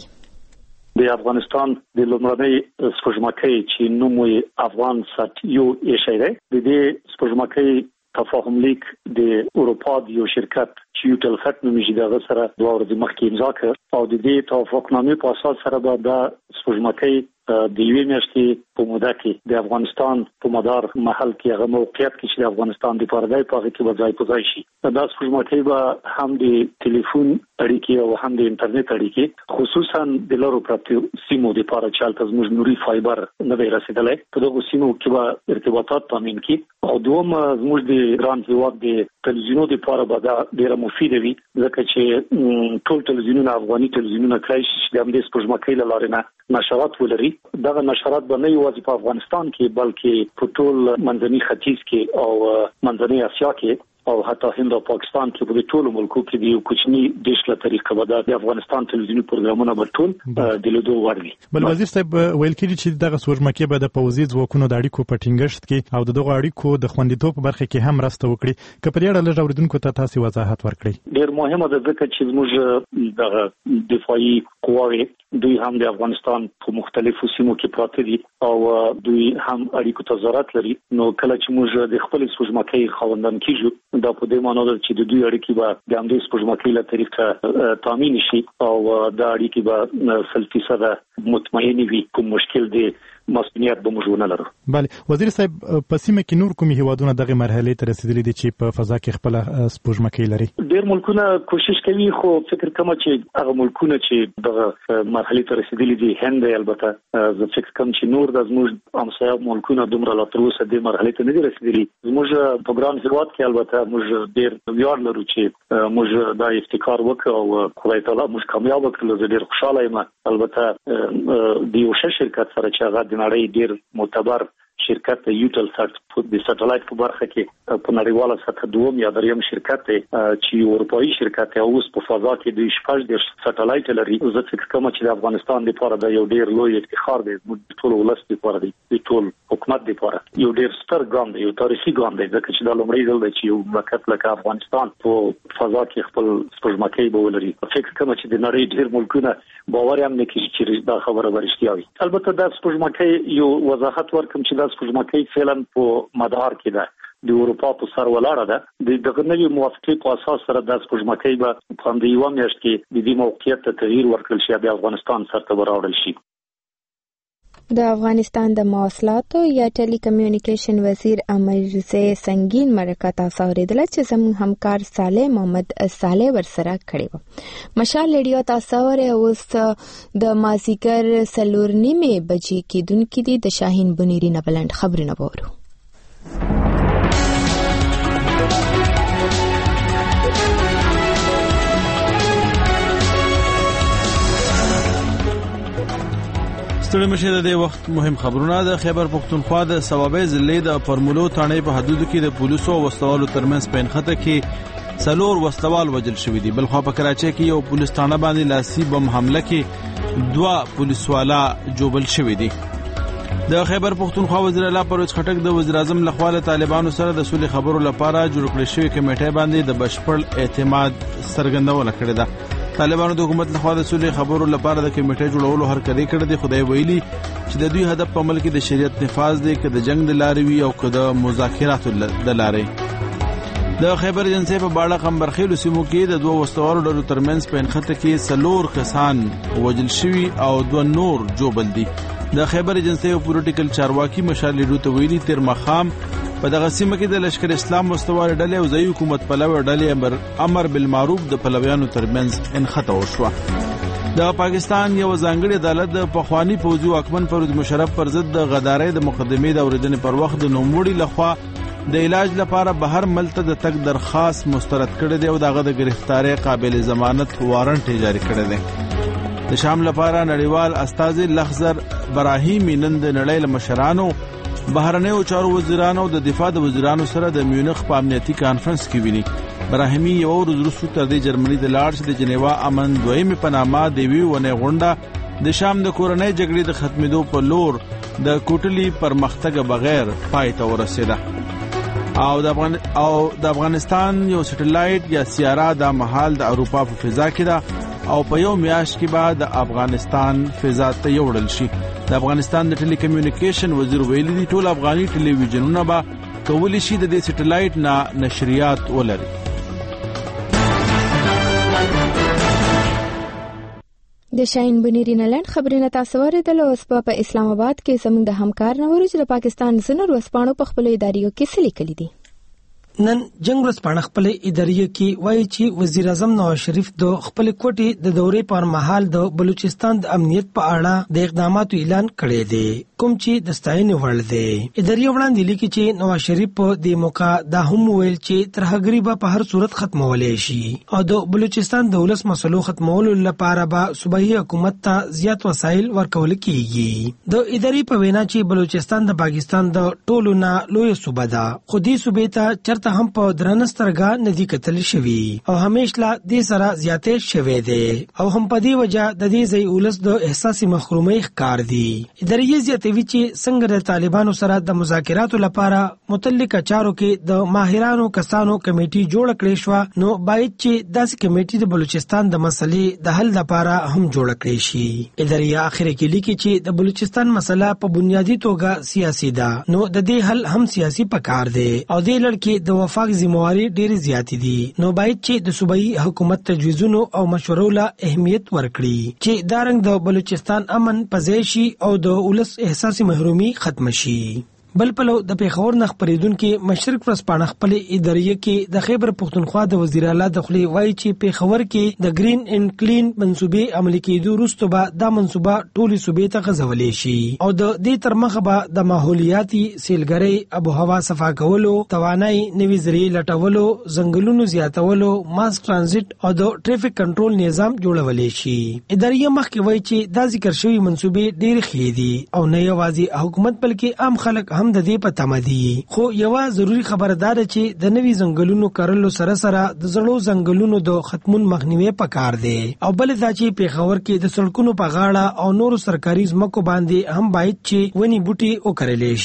د افغانستان د لومړنۍ سپوږمکۍ چې نوم یې افغان سات یو ایشي دی د دې سپوږمکۍ تفاهم لیک د اروپا د یو شرکت چې یو تلفت نومیږي دغه سره 2 ورځې مخکې امضا کړ او د دې توافقنامې په اساس سره به د سپوږمکۍ د یوې میاشتې په موده کې د افغانستان په مدار محل کې هغه موقعیت کې چې د افغانستان د پردای په هغه کې وځای په ځای شي. دا سپوږمکۍ به هم د ټلیفون اړیکې او هم د انټرنیټ اړیکې خصوصا د لارو پراتو سیمو د لپاره چې زموږ نوري فایبر نه دی رسیدلی په دغه سیمو کې به ارتباطات تامین کړي او دوم زموږ د ګران هیواد د تلویزیونونو لپاره به دا ډیره مفیده وي ځکه چې ټول تلویزیونونه افغاني تلویزیونونه کړی شي چې د همدې سپوږمکۍ له لارې نه نشرات ولري. دغه نشرات به نه یوازې په افغانستان کې بلکې په ټول منځني ختیځ کې او منځني اسیا کې او حتی هند او پاکستان کې په ټولو ملکو کې د یو کوچني دیش له طریقه به د افغانستان تلویزیوني پروګرامونه به ټول د لیدو وړ وي. بل وزیر صاحب ویل کېږي چې دغه سپوږمکۍ به د پوځي ځواکونو د اړیکو په ټینګښت کې او دغه اړیکو د خوندیتوب په برخه کې هم مرسته وکړي. که په دې اړه لږ اوریدونکو ته تاسو وضاحت ورکړئ. ډېر مهمه ده ځکه چې زموږ د دفاعي قواوې دوی هم د افغانستان په مختلفو سیمو کې پراته دي او دوی هم اړیکو ته ضرورت لري. نو کله چې موږ د خپل سپوږمکۍ خاوندان کیږو دا په دې معنی ده چې د دوی اړیکې به د همدې سپوږمکۍ له طریقه تامین شي او دا اړیکې به 100% مطمئن وي. کوم مشکل دی مسؤلیت به موږ نه لرو. بله وزیر صاحب په سیمه کې نور کومي هیوادونه دغه مرحله ته رسیدلي دي چې په فضا کې خپل سپوږمکۍ لري؟ ډېر ملکونه کوشش کوي خو فکر کوم چې هغه ملکونه چې دغه مرحله ته رسیدلي دي هند البته زه فکر کوم چې نور د زموږ همسایه ملکونه دومره لا تر اوسه د مرحله ته نه دي رسیدلي. زموږ په ګران هیواد کې البته موږ ډېر ویاړ لرو چې موږ دا ابتکار وکړو او خدای تعالی موږ کامیاب کړل. زه ډېر خوشاله یم. البته د یو شرکت سره چې هغه د نړۍ ډېر معتبر شرکت یوټل سات د سټلایټ په برخه کې په نړیواله سطح دوم یا دریم شرکت چې اروپایي شرکت او اوس په فضا کې د شپږ د سټلایټ لري. زه فکر کوم چې د افغانستان لپاره د یو ډیر لوی افتخار دی د ټول ولس لپاره دی د ټول حکومت لپاره یو ډیر ستر ګام دی یو تاریخي ګام دی ځکه چې دا لومړی ځل دی چې یو مملکت لکه افغانستان په فضا کې خپل سپوږمکۍ به ولري. فکر کوم چې د نړۍ ډیر ملکونه باور هم نه کوي چې دا خبره ورشتیا وي. البته د سپوږمکۍ یو وضاحت ورکوم چې د سپوږمکۍ فعلا په مدار کې ده د اروپا په سر ولاړه ده. دغه نوې موافقې په اساس سره د سپوږمکۍ به په همدې یوه میاشت کې د دې موقعیت ته تغییر ورکړل شي د افغانستان سر ته وراوړل شي. د افغانستان د مواصلاتو یا ټیلی کمیونیکیشن وزیر امرزه سنگین مرکه تاسو اوریدل چې زموږ همکار صالح محمد صالح ورسره کړی و. مشال ریډیو تاسو اوره اوس د مازیګر 4:30 بجې کېدونکې دي. د شاهین بنيري نه بلند خبرونه وورو. ستړي مشه د وخت مهم خبرونه. د خیبر پختونخوا د ثوابې ضلع د فرمولو تانې په حدودو کې د پولیسو او وسلوالو ترمنځ په انخته کې 4 وسلوال وژل شوي دي. بلخوا په کراچۍ کې یو پولیس تانه باندې لاسي بم حمله کې 2 پولیسوالا جوبل شوي دي. د خیبر پختونخوا وزیر اعلی پرویز خټک د وزیر اعظم لخوا له طالبانو سره د سولې خبرو لپاره جوړ کړی شوی کمیټه باندې د بشپړ اعتماد څرګندونه کړې ده. طالبانو د حکومت لخوا د سولې خبرو لپاره د کمیټې جوړولو هرکلی کړی دی. خدای ویلي چې د دوی هدف په عمل کې د شریعت نفاذ دی، که د جنگ د لارې وي او که د مذاکراتو د لارې. د خیبر ایجنسۍ په باړه قمبرخیلو سیمو کې د 2 وسلوالو ډلو ترمنځ په انخته کې 4 کسان وژل شوي او 2 نور جوبل دي. د خیبر ایجنسۍ او پولیټیکل چارواکي مشال لیډو ته ویلي تیر مخام په دغه سیمه کې د لشکر اسلام مستوار ډلې او ځایي حکومت پلوي ډلې امر بالمعروف د پلویانو ترمنځ انخته وشوه. د پاکستان یو ځانګړي عدالت د پخوانی پوځي واکمن پرویز مشرف پر ضد د غدارۍ د مقدمې د اوریدنې پر وخت د نوموړي لخوا د علاج لپاره بهر ملک ته د تګ درخواست مسترد کړی دی او دغه د گرفتاری قابل ضمانت وارنټ جاری کړی دی. د شام لپاره نړیوال استازي لخزر براهیمي نن د نړۍ له مشرانو، بهرنیو چارو وزیرانو او د دفاع د وزیرانو سره د میونخ په امنیتي کانفرنس کې ویني. براهیمي یو ورځ وروسته تر دې جرمني د لاړ چې د جنیوا امن دویمه په نامه د وی ونه غونډه د شام د کورنۍ جګړې د ختمېدو په لور د کوټلي پرمختګ بغیر پای ته ورسېده. او د افغانستان یو سټلایټ یا سیاره د مهال د اروپا په فضا کې ده او په یو میاشت کې بعد د افغانستان فضا ته یوړل شي. د افغانستان د ټیلی کمیونیکیشن وزیر ویلي دي ټول افغاني ټلویزیونونه به کولی شي د دې سټلایټ نه نشریات ولري. د شاهین بنيري نه لاند خبرونه تاسو ورېدل. اوس په اسلام آباد کې زموږ د همکار نورج د پاکستان زنور وسپانو په خپل اداریو کې څه لیکلي دي. نن جنگ ورځپاڼه خپل اداریه کې وایي چې وزیر اعظم نواز شریف د خپل کوټې د دورې پر مهال د بلوچستان د امنیت په اړه د اقداماتو اعلان کړی دی، کوم چې د ستاینې وړ دی. اداریه وړاندې لیکي چې نواز شریف په دې موقع دا هم ویل چې ترهګري به په هر صورت ختمولای شي او د بلوچستان د ولس مسلو ختمولو لپاره به صوبایي حکومت ته زیات وسایل ورکول کیږي. د ادارې په وینا چې بلوچستان د پاکستان د ټولو نه لوی صوبه ده، خو دې صوبې ته چرته هم په درنسترګه ندی کتل شوی او همیشله دې سره زیاتې شوی دی او هم په دې وجه د دې ځای ولس د احساسي محرومۍ ښکار دی. ادارې زیاتوي چې څنګه د طالبانو سره د مذاکراتو لپاره متعلقه چارو کې د ماهرانو کسانو کمیټي جوړ کړې شو، نو باید چې داسې کمیټي د بلوچستان د مسلې د حل لپاره هم جوړ کړې شي. ادارې اخر کې لیکي چې د بلوچستان مسله په بنیادی توګه سیاسي ده، نو د دې حل هم سیاسي پکار دی او دې لړ کې د وفاق ذمہواری ډېر زیات دي، نو باید چې د صوبایي حکومت تجویزونو او مشورو له اهمیت ورکړي چې دا رنګ د بلوچستان امن پځای شي او د ولس احساسي محرومي ختم شي. بل پلو د پیښور نه خبرېدونکو مشرق ورځپاڼه خپل اداریه کې د خیبر پختونخوا د وزیر اعلی داخلي وایي چې پیښور کې د گرین اینڈ کلین منصوبې عملي کېدو وروسته به دا منصوبه ټولې صوبې ته غځولې شي او د دې تر مخه به د ماحولیاتي سیلګرۍ، آب و هوا صفا کولو، توانایي نوي ذریعې لټولو، ځنګلونو زیاتولو، ماس ترانزیت او د ټریفیک کنټرول نظام جوړولې شي. اداریه مخکې وایي چې دا ذکر شوی منصوبې ډېرې ښې دي او نه یوازې حکومت بلکې عام خلک هم د دې په تمه دي. خو یو ضروری خبردار چې د نوي ځنګلونو کرلو سره سره د زړو ځنګلونو د ختمون مخنیوي پکار دی او بل دا چې پیښور کې د سړکونو په غاړه او نورو سرکاري ځمکو باندې هم باید چې ونی بوټي وکرلې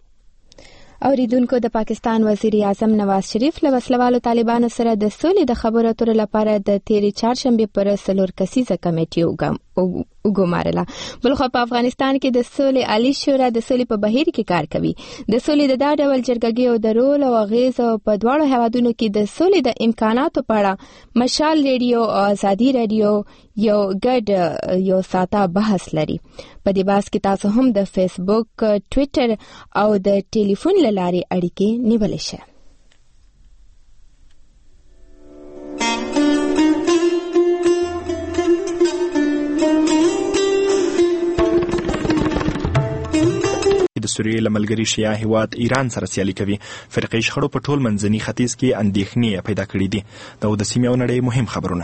شي. اوریدونکو د پاکستان وزیر اعظم نواز شریف له وسلوالو طالبانو سره د سولې د خبرو اترو لپاره د تیرې چهارشنبه پر 4 کسیزه کمیټه وګمارله. بلخو په افغانستان کې د سولې عالی شورا د سولې په بهیر کې کار کوي. د سولې د دا ډول جرګې او د رول او اغیز په دواړو هیوادونو کې د سولې د امکاناتو په اړه مشال ریډیو او ازادي ریډیو یو ګډ یو ساته بحث لري. په دې بحث کې تاسو هم د فیسبوک، ټوئیټر او د ټلیفون له لارې اړیکې نیولی شئ. د سوریې له ملګري شیعه هیواد ایران سره سیالي کوي. فرقې شخړو په ټول منځني ختیځ کې اندېښنې پیدا کړې دي. دا د سیمې او نړۍ مهم خبرونه.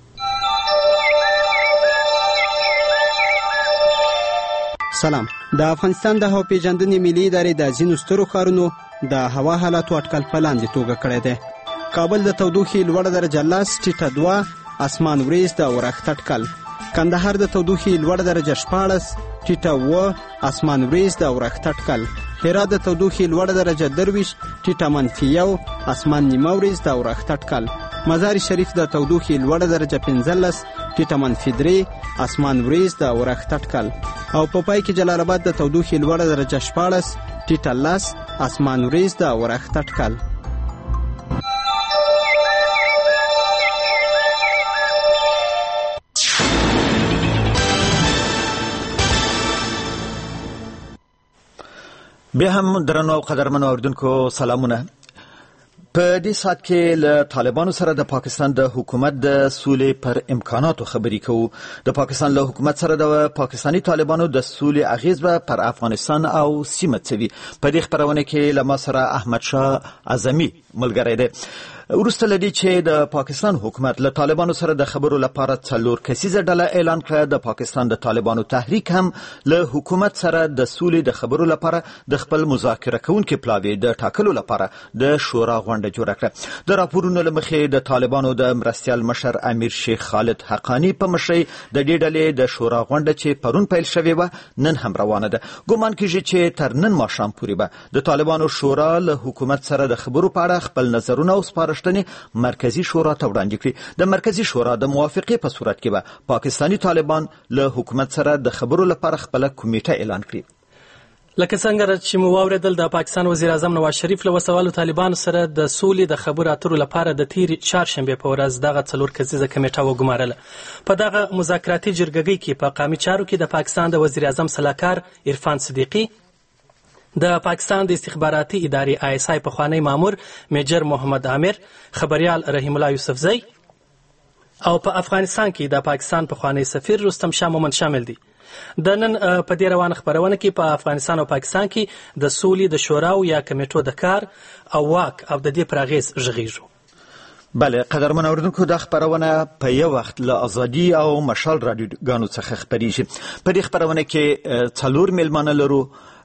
سلام. د افغانستان د هوا پیژندنې ملي ادارې د ځینو سترو ښارونو د هوا حالاتو اټکل په لاندې توګه کړی دی. کابل د تودوخې لوړه درجه 10 ټیټه 2 اسمان وریځ د اورښت اټکل. کندهار د تودوخې لوړه درجه 14 ټیټه 9 اسمان وریځ د اورښت اټکل. هرات د تودوخې لوړه درجه 23 ټیټه -1 اسمان نیمه وریځ د اورښت اټکل. مزار شریف د تودوخې لوړه درجه 15 ټیټه -3 اسمان وریځ د اورښت اټکل. او په پای کې جلال آباد د تودوخې لوړه درجه 14 ټیټه 10 اسمان وریځ د اورښت اټکل. بیا هم درنو او قدرمنو اوریدونکو سلامونه. په دې ساعت کې له طالبانو سره د پاکستان د حکومت د سولې پر امکاناتو خبرې کوو. د پاکستان له حکومت سره د پاکستانی طالبانو د سولې اغیز به پر افغانستان او سیمه څه وي. په دې خبرونه کې له ما سره احمد شاه اعظمي ملګری دی. وروسته لدی چې د پاکستان حکومت له طالبانو سره د خبرو لپاره 4 کسیزه ډله اعلان کړه. د پاکستان د طالبانو تحریک هم له حکومت سره د سولې د خبرو لپاره د خپل مذاکره کوونکو پلاوی د ټاکلو لپاره د شورا غونډه جوړه کړه. د راپورونو لمخې د طالبانو د مرستیال مشر امیر شیخ خالد حقانی په مشرۍ د دې ډلې د شورا غونډه چې پرون پیل شوې و نن هم روانه ده. ګومان کیږي چې تر نن ماښام پورې به د طالبانو شورا له حکومت سره د خبرو په اړه خپل نظرونه او مرکزی شورا ته وړاندې کړي. د مرکزی شورا د موافقې په صورت کې به پاکستانی طالبان له حکومت سره د خبرو لپاره خپل کمیټه اعلان کړي. لکه څنګه چې مو واوریدل، د پاکستان وزیر اعظم نواز شریف له وسوالو طالبانو سره د سولې د خبرو اترو لپاره د تیر چهارشنبه په ورځ دغه 4 کسیزه کمیټه وګمارله. په دغه مذاکراتي جرګه کې په قومي چارو کې د پاکستان د وزیر اعظم صلاحکار عرفان صدیقی، د پاکستان د استخباراتي ادارې ISI پخوانی مامور میجر محمد عامر، خبريال رحیم الله یوسفزی او په افغانستان کې د پاکستان پخوانی سفیر رستم شاه مومند شامل دي. د نن په دې روانه خبرونه کې په افغانستان او پاکستان کې د سولې د شوراو یا کمیټو د کار او واک او د دې پراغیز ژغیږو. بله قدرمن اوریدونکو، د خبرونه په یو وخت له ازادي او مشال رادیوګانو څخه خبرېږي. په دې خبرونه کې 4 میلمانه لرو،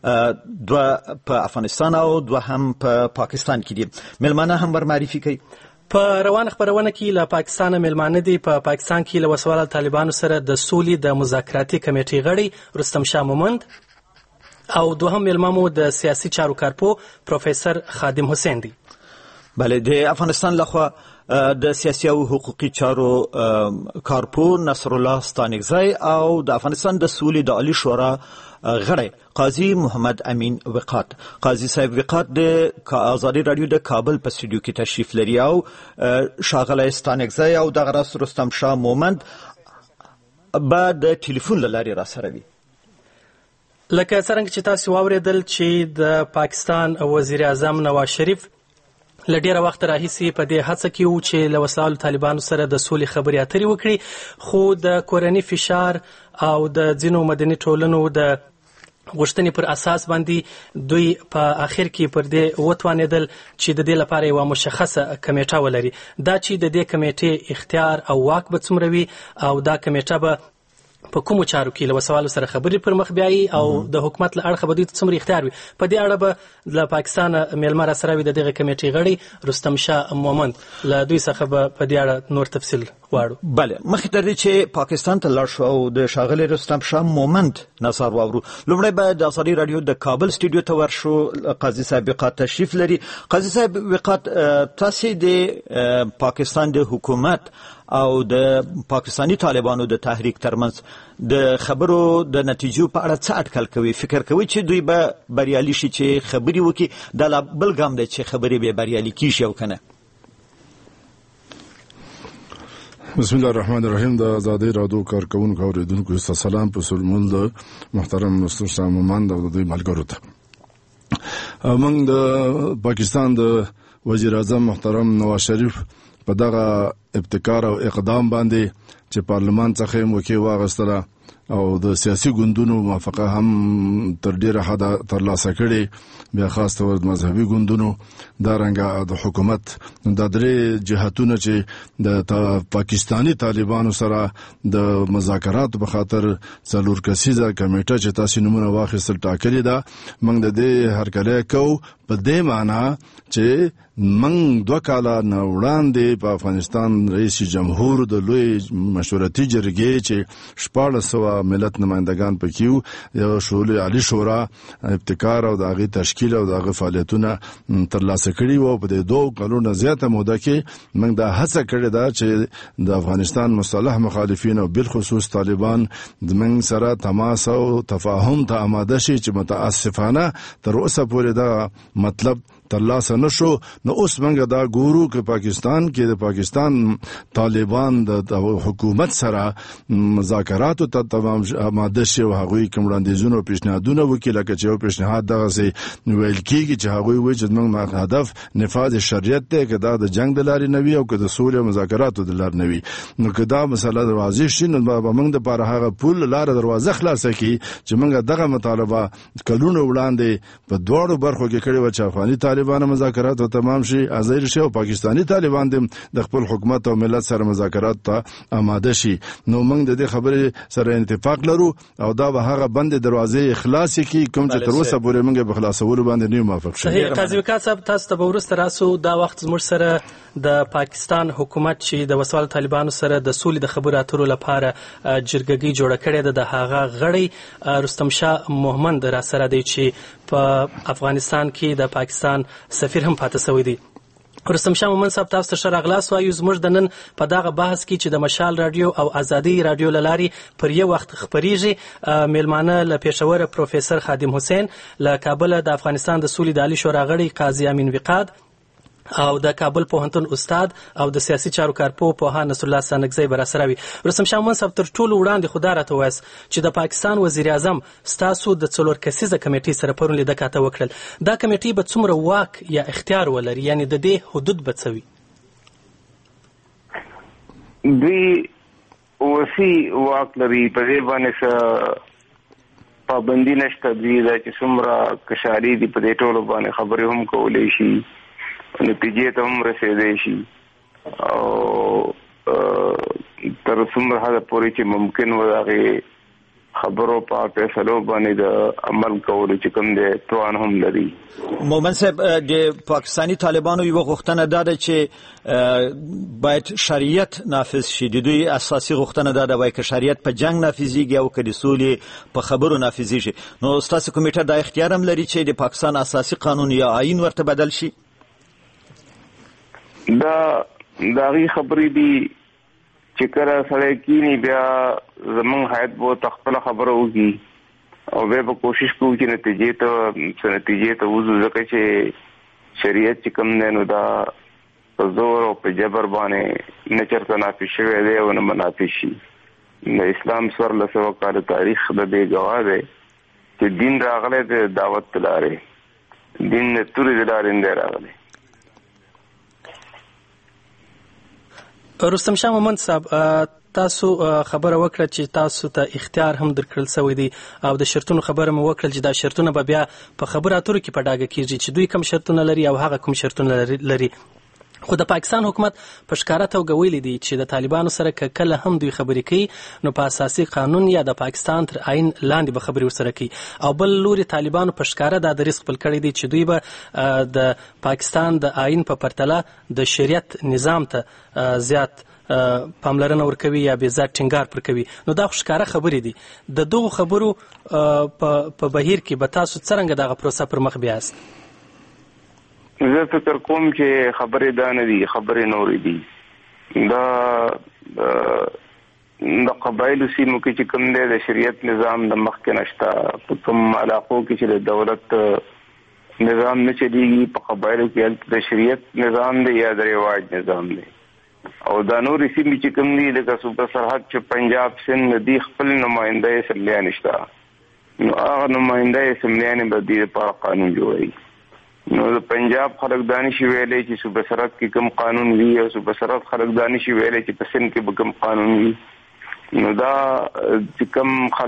2 په افغانستان او 2 هم په پاکستان کې دي. میلمانه هم ور معرفي کوي. په روانه خبرونه کې له پاکستان میلمانه دي. په پاکستان کې له وسوالو طالبانو سره د سولې د مذاکراتي کمیټې غړي رستم شاه مومند او 2 میلمانو د سیاسي چارو کارپو پروفیسور خادم حسین دي. بله د افغانستان لخوا د سیاسي او حقوقي چارو کارپو نصر الله ستانکزی او د افغانستان د سولې د عالی شورا غړی قاضي محمد امین وقات. قاضي صاحب وقات د ازادي رادیو د کابل په سټوډیو کې تشریف لري او شاغله ستانکزی او د غرس رستم شاه مومند بعد د ټلیفون لاري را سره وي. لکه څنګه چې تاسو واوریدل چې د پاکستان وزیر اعظم نواز شریف له ډیره وخت راهیسې په دې هڅه کې و چې له وسوالو طالبانو سره د سولې خبرې اترې وکړي، خو د کورني فشار او د ځینو مدني ټولنو د غوښتنې پر اساس باندې دوی په آخر کې پر دې وتوانېدل چې د دې لپاره یوه مشخصه کمیټه ولري. دا چې د دې کمیټې اختیار او واک به څومره وي او دا کمیټه به په کومو چارو کې له وسوالو سره خبرې پر مخ بیایي او د حکومت له اړخه به دوی ته څومره اختیار وي، په دې اړه به له پاکستان میلمه را سره وي د دغه کمیټې غړي رستم شاه مومند. له دوی څخه به په دې اړه نور تفصیل واړو. بله مخکې تر دې چې پاکستان ته لاړ شو او د ښاغلي رستم شاه مومند نظر واورو، لومړی به د ازادي رادیو د کابل سټوډیو ته ورشو. قاضي صاحب وقات تشریف لري. قاضي صاحب وقات، تاسو د پاکستان د حکومت او د پاکستاني طالبانو د تحریک ترمنځ د خبرو د نتیجو په اړه څه اټکل کوي؟ فکر کوي چې دوی به بریالي شي چې خبرې وکړي؟ دا لا بل ګام دی چې خبرې به بریالي کیږي او کنه؟ بسم الله الرحمن الرحیم. د آزادۍ رادیو کارکونکو اوریدونکو ته سلام په سلمون د محترم مستر سامان د دوی ملګرو ته. موږ د پاکستان د وزیر اعظم محترم نواز شریف په دغه ابتکار او اقدام باندې چې پارلمان څخه موکي واغستله او د سیاسي ګوندونو موافقه هم تر ډیره حده ترلاسه کړي، بیا خاص تور مذهبي ګوندونو دا رنګه د حکومت د درې جهاتونو چې د پاکستاني طالبانو سره د مذاکرات په خاطر څلور کسیزه کمیټه چې تاسو نمونه واخیستل ټاکلې ده، موږ د دې هرکلی کوو په دې معنی چې موږ 2 کاله نه وړاندې په افغانستان رئیس جمهور د لوی مشورتي جرګې چې 1400 ملت نمائندگان پکې یو شورای عالی شورا ابتکار او دغه تشکیل او دغه فعالیتونه ترلاسه کړي وو. په دې 2 کلونو زیاته موده کې موږ دا هڅه کړې ده چې د افغانستان مصالح مخالفین او بالخصوص طالبان د موږ سره تماس او تفاهم ته آماده شي، چې متاسفانه تر اوسه پورې دا مطلب ترلاسه نشو. نو اوس موږ دا ګورو چې پاکستان کې د پاکستان طالبان د حکومت سره مذاکرات ته تمام آماده شي او هغوی کوم وړاندیزونه او پیشنهادونه وکړي، لکه چې یو پیشنهاد دغه ویل کېږي چې هغوی وایي چې موږ هدف نفاذ شریعت دی، که دا د جنگ د لارې نه وي او که د سولې او مذاکراتو د لارې نه وي. نو که دا مسله واضح شي نو به موږ دپاره هغه پول لاره دروازه خلاصه کړي چې موږ دغه مطالبه کلونو وړاندې په دواړو برخو کې کړې وه چې افغاني طالبان مذاکرات او تمام شي، ازیر شي، او پاکستاني طالبان د خپل حکومت او ملت سره مذاکرات ته آماده شي. نو موږ د دې خبرې سره اتفاق لرو او دا به هغه بند دروازې خلاص کی کوم چې تر اوسه پورې موږ به خلاصولو باندې نه موافق شو. صحیح. قاضي وقار صاحب، تاسو ته به وروسته راسو. دا وخت زموږ سره د پاکستان حکومت چې د وسوال طالبانو سره د سولې د خبرو اترو لپاره جرګګي جوړه کړې ده، د هغه غړی رستم شاه محمد را سره دی چې په افغانستان کې د پاکستان سفیر هم پاتې شوی دی. رستم شاه محمد صاحب، تاسو ته ښه راغلاست وایو. زموږ د نن په دغه بحث کې چې د مشال رادیو او ازادي رادیو له لارې پر یو وخت خپریږي، میلمانه له پېښوره پروفیسر خادم حسین، له کابل د افغانستان د سولې د عالی شورا غړی قاضي امین وقاد او د کابل پوهنتون استاد او د سیاسي چارو کارپوه پوهاند نصر الله سانکزی به راسره وي. رستم شاه محمد صاحب، تر ټولو وړاندې خو دا راته ووایاست چې د پاکستان وزیر اعظم ستاسو د 4 کسیزه کمیټې سره پرون لیده کاته وکړل. دا کمیټې به څومره واک یا اختیار ولري؟ یعنی د دې حدود به څه وي؟ دوی وسی واک لري، په دې باندې پابندي نشته. دوی دا چې څومره کشاري دي په دې ټولو باندې خبرې هم کولی شي، نتیجې ته هم رسېدی شي او تر څومره حده پورې چې ممکن و هغې خبرو په فیصلو باندې د عمل کولو چې کوم دی توان هم لري. مومن صاحب، د پاکستاني طالبانو یوه غوښتنه دا ده چې باید شریعت نافذ شي. د دوی اساسي غوښتنه دا ده که شریعت په جنگ نافذیږي او که د سولې په خبرو نافذیږي. نو ستاسو کمیټه دا اختیار هم لري چې د پاکستان اساسي قانون یا آیین ورته بدل شي؟ دا داغي خبرې دي چې کله سړی کینی بیا زمونږ هیات به خپله خبره وکړي او بیا به کوشش کوو چې نتیجې ته وځو، ځکه چې شریعت چې کوم دی نو دا په زور او په جبر باندې نه چېرته نافذ شوی دی او نه به نافذ شي. د اسلام 1400 کاله تاریخ د دې ګواه دی چې دین راغلی د دعوت د لارې، دین د تورې د لارې نه دی راغلی. رستم شاه محمد صاحب، تاسو خبره وکړه چې تاسو ته اختیار هم درکړل شوی دی او د شرطونو خبره مو وکړل چې دا شرطونه به بیا په خبرو اترو کې په ډاګه کېږي چې دوی کوم شرطونه لري او هغه کوم شرطونه لري. خو د پاکستان حکومت په ښکاره توګه ویلي دی چې د طالبانو سره که کله هم دوی خبرې کوي نو په اساسي قانون یا د پاکستان تر آیین لاندې به خبرې ورسره کوي، او بل لوري طالبانو په ښکاره دا دریځ خپل کړی دی چې دوی به د پاکستان د آیین په پرتله د شریعت نظام ته زیات پاملرنه ورکوي یا بې ځای ټینګار پر کوي. نو دا خو ښکاره خبرې دي. د دغو خبرو په بهیر کې به تاسو څرنګه دغه پروسه پر مخ بیاست؟ زه فکر کوم چې خبرې دا نه دي، خبرې نورې دي. دا د قبایلو سیمو کې چې کوم دی د شریعت نظام د مخکې نشته، په کوم علاقو کې چې د دولت نظام نه چلیږي په قبایلو کې د شریعت نظام دی یا د رواج نظام دی. او دا نور سیمې چې کوم دي لکه صوبه سرحد چې پنجاب سند دی خپل نماینده اسمبلی نشته، نو هغه نماینده اسمبلی به د لپاره قانون جوړوي. نو د پنجاب خلک دانش ویلې چې صوبه سرحد کې کوم قانون وي او صوبه سرحد خلک دانش ویلې چې په سند کې به کوم قانون وي. نو دا چې کوم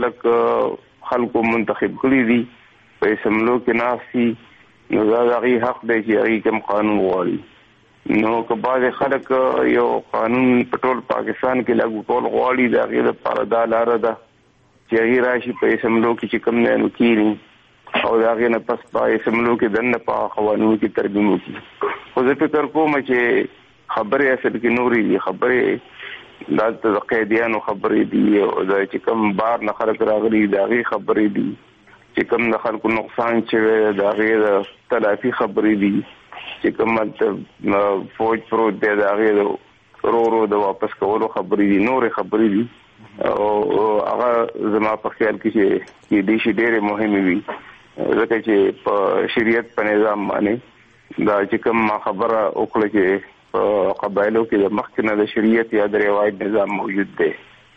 خلکو منتخب کړي دي په اسمبلو کې ناسي، نو دا هغه حق دی چې هغه کوم قانون غواړي. نو که بعض خلک یو قانون په ټول پاکستان کې لاګو کول غواړي، دا غیر لپاره دا لاره ده چې هغه راشي په اسمبلو کې چې کوم نه نکېږي او دا غیر نه پس په اسمبلو کې دنه په قوانینو کې ترجمه وکړي. خو زه فکر کوم چې خبره اصل کې نوري دي، خبره دا د قیدیانو خبرې دي او دا چې کوم بار نه خلک راغلي دا غي خبرې دي، چې کوم د خلکو نقصان چې دا غي د تلافي خبرې دي، چې کوم فوج پروت دی دا غي رو د واپس کولو خبرې دي، نور خبرې دي. او هغه زما په خیال کې چې دې شی ډېر مهمه وي، ځکه چې په شریعت په نظام باندې دا چې کوم خبره وکړه چې قبایلو کې د مخکنه د شریعت یا د رواج نظام موجود دی.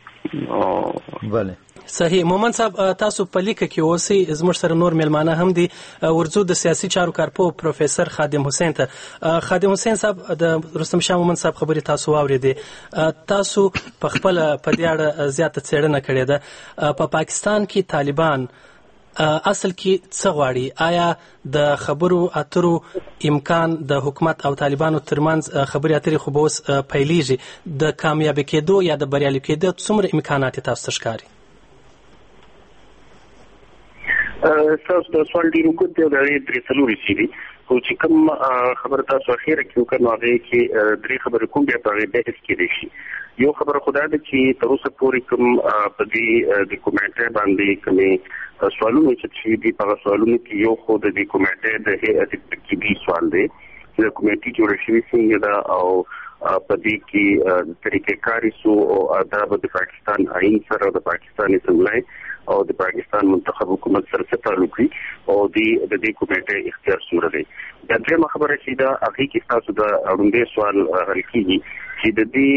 بله صحیح. مومن صاحب تاسو په لیک کې اوسئ، زموږ سره نور مېلمانه هم دي. ورځو د سیاسي چارو کارپوه پروفیسور خادم حسین ته. خادم حسین صاحب، د رستم شاه مومن صاحب خبرې تاسو واورېدې، تاسو په خپل په دې اړه زیاته څېړنه کړې ده. په پاکستان کې طالبان اصل کې څه غواړي؟ آیا د خبرو اترو امکان د حکومت او طالبانو ترمنځ خبرې اترې خو به اوس پیلېږي، د کامیابي کېدو یا د بریالي کېدو څومره امکانات تاسو ته ښکاري؟ تاسو د سوال ډېر وګت دی او د درې څلورې سیدي خو چې کوم خبره تاسو اخیره کې وکړه نو هغې کې درې خبرې کوم بیا په هغې بحث کېدی شي. یو خبره خو دا ده چې تر اوسه پورې کوم په دې د کومیټې باندې کومې سوالونه چې شوي دي په هغه سوالونو کې یو خو د دې کومیټې د هیئت ترکیبي سوال دی چې د کومیټې جوړه شوې څنګه ده او په دې کې طریقې سو او آداب د پاکستان آئین سره او د پاکستان اسمبلی او د پاکستان منتخب حکومت سره څه تعلق لري او د دې کومیټې اختیار څومره دی. دا درېمه خبره چې دا هغې کې تاسو د اړوندې سوال حل کېږي چې د دې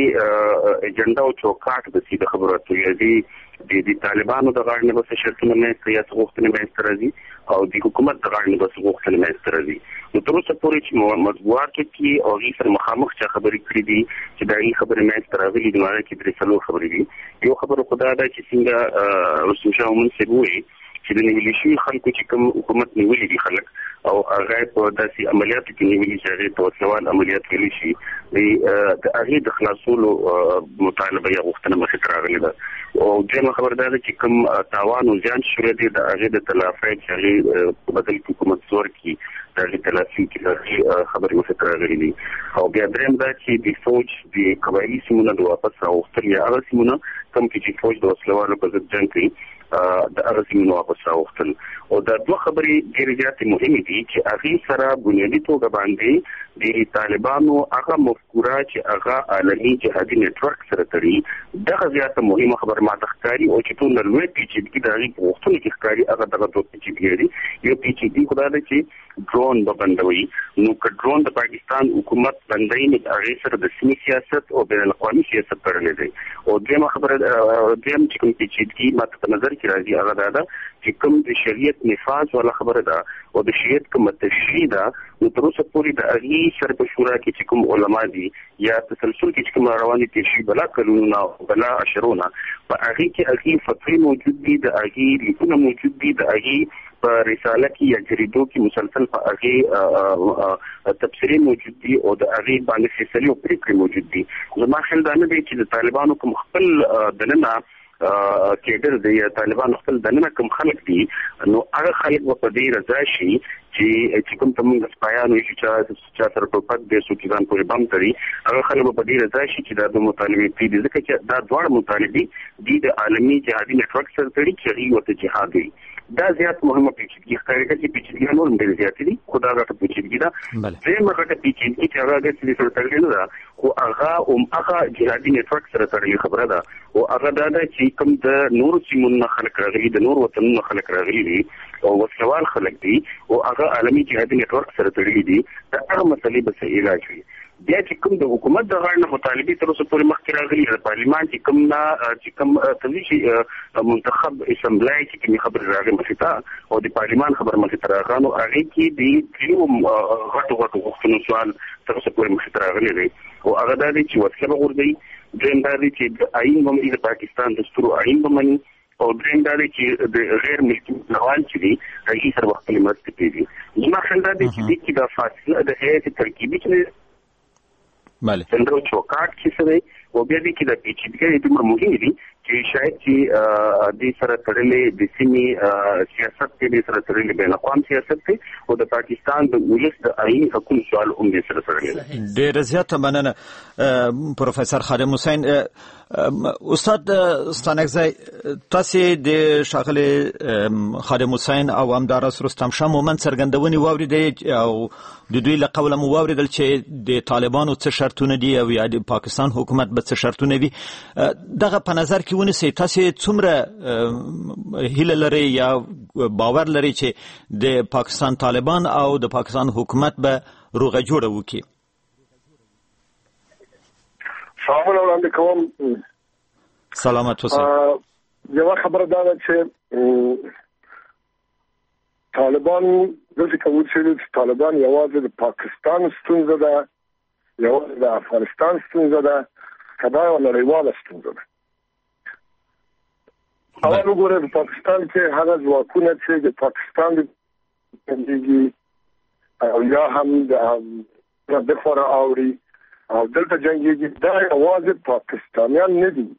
ایجنډا او چوکاټ د سي د خبرو اترو د طالبانو د غاړې نه به شرطونه منځته یا څه غوښتنې منځته راځي او د حکومت د غاړې نه به څه غوښتنې منځته راځي. نو تر اوسه پورې چې مطبوعاتو کې او هغې سره مخامخ چا خبرې کړي دي چې د هغې خبرې منځته راغلي دي، نو هغه کې درې څلور خبرې دي. یو خبره خو دا ده چې څنګه رستم شاه مومن صاحب ووایي چې د نیولې شوي خلکو چې کوم حکومت نیولي دي خلک او هغه په داسې عملیاتو کې نیولي چې هغې ته وسلوال عملیات ویلی شي، د هغې د خلاصولو مطالبه یا غوښتنه مخې ته راغلې ده. او درېیمه خبره دا ده چې کوم تاوان او زیان شوی دی د هغې د تلافۍ چې هغې په بدل کې حکومت زور کړي د هغې تلافي کې د هغې خبرې مخې ته راغلي دي. او بیا درېیم دا چې د فوج د قبایلي سیمونه د واپس راوستل یا هغه سیمونه کوم کې چې فوج د وسلوالو په ضد جنګ کوي د هغه سیمونو واپس راوستل. او دا دوه خبرې ډېرې زیاتې مهمې دي چې هغې سره بنیادي توګه باندې د طالبانو هغه مفکوره چې هغه عالمي جهادي نیټورک سره تړي، دغه زیاته مهمه خبره ماته ښکاري او چې ټول لوی پیچیدګي د هغې په غوښتنو کې ښکاري هغه دغه دوه پیچیدګي دي. یو پیچیدګي خو دا ده چې ډرون به بندوي، نو که ډرون د پاکستان حکومت بندوي نو د هغې سره د سیمې سیاست او بین الاقوامي سیاست تړلی دی. او درېیمه خبره درېیم چې کوم پیچیدګي ماته په نظر کې راځي هغه دا ده چې کوم د شریعت نفاذ والا خبره ده او د شریعت کومه تشریح ده، نو تر اوسه پورې د هغې سره په شورا کې چې کوم علما دي یا تسلسل کې چې کوم روانې تېر شي بلا کلونونه بلا عشرونه په هغې کې هغې فتوې موجود دي، د هغې لیکونه موجود دي، د هغې په رساله کې یا جریدو کې مسلسل په هغې تبصرې موجود دي او د هغې باندې فیصلې او پرېکړې موجود دي. زما خیال دا نه دی چې د طالبانو کوم خپل دننه کېډر دی یا طالبان خپل دننه کوم خلک دي، نو هغه خلک به په دې رضا شي چې کوم ته موږ سپایان وایو چې چا سره ټوپک دی څوک چې ځان پورې بم تړي، هغه خلک به په دې رضا شي چې دا د مطالبې پرېږدي، ځکه چې دا دواړه مطالبې دي د عالمي جهادي نیټورک سره تړي چې هغې ورته جهاد وي. دا زیات مهمه پیچیدګي ښکاري چې پیچیدګي نور هم ډېرې زیاتې دي، خو دا غټه پیچیدګي ده. درېیمه غټه پیچیدګي چې هغه هغې سره تړلې نه ده خو هغه جهادي نیټورک سره تړلې خبره ده او هغه دا چې کوم د نور سیمونو خلک راغلي د نور وطنونو خلک راغلي دي او وسلوال خلک دي او هغه عالمي جهادي نیټورک سره تړلي دي دا هغه مسلې به څه علاج وي. بیا چې کوم د حکومت د غاړه مطالبه تر اوسه پورې مخکې راغلي د پارلیمان چې کوم تلشي منتخب اسمبلی چې کوم خبر راغلی مخته او د پارلیمان خبر مخته راغانو هغه کې د یو غټو غوښتنو سوال تر اوسه پورې مخته راغلی دی او هغه د چې وسله ورغورځي دریم دا دی چې د آئین باندې د پاکستان دستور آئین باندې او دریم دا دی چې د غیر ملکي نوال چې دی هغه سره وخت مرسته کوي. زما خیال دا دی چې د فاصله د هيئت ترکیبي چې بله څنګه چوکاټ کې سره او بیا دې کې د پیچیدګۍ دومره مهمه دي چې شاید چې د سره تړلې د سیمې سیاست کې د سره تړلې بین اقوام سیاست کې او د پاکستان د ولس د آئین حکومت سوال هم د سره تړلې. ډېر زیاته مننه پروفیسور خادم حسین. استاد ستانکزی تاسو د شاغله خادم حسین او همدارس رستم شاه مومن څرګندونې واوریدې او د دوی له قوله مو واوریدل چې د طالبانو څه شرطونه دي او یا د پاکستان حکومت به څه شرطونه وي. دغه په نظر کې ونیسئ تاسو څومره هیله لرئ یا باور لرئ چې د پاکستان طالبان او د پاکستان حکومت به روغه جوړه وکړي؟ سلامونه وړاندې کوم. سلامت اوسئ. یوه خبره دا ده چې طالبان داسې کوي چې طالبان یوازې د پاکستان ستونزه ده، یوازې د افغانستان ستونزه ده، که دا یوه نړیواله ستونزه ده. اول وګورئ په پاکستان کې هغه ځواکونه چې د پاکستان جنګېږي او یا هم د خورا اوري او دلته جنګېږي، دا یوازې پاکستانیان نه دي.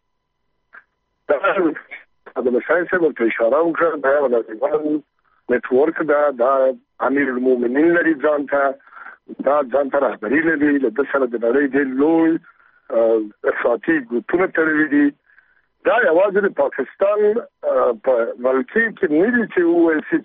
دا د مشاهد صاحب ورته اشاره وکړه، دا یوه نړیوال نیټورک ده، دا امیر المؤمنین لري ځان ته رهبري لري، له ده سره د نړۍ ډېر لوی افراطي ګروپونه تړلي دي. دا یوازې د پاکستان په ملکي کې نه دي چې وویل شي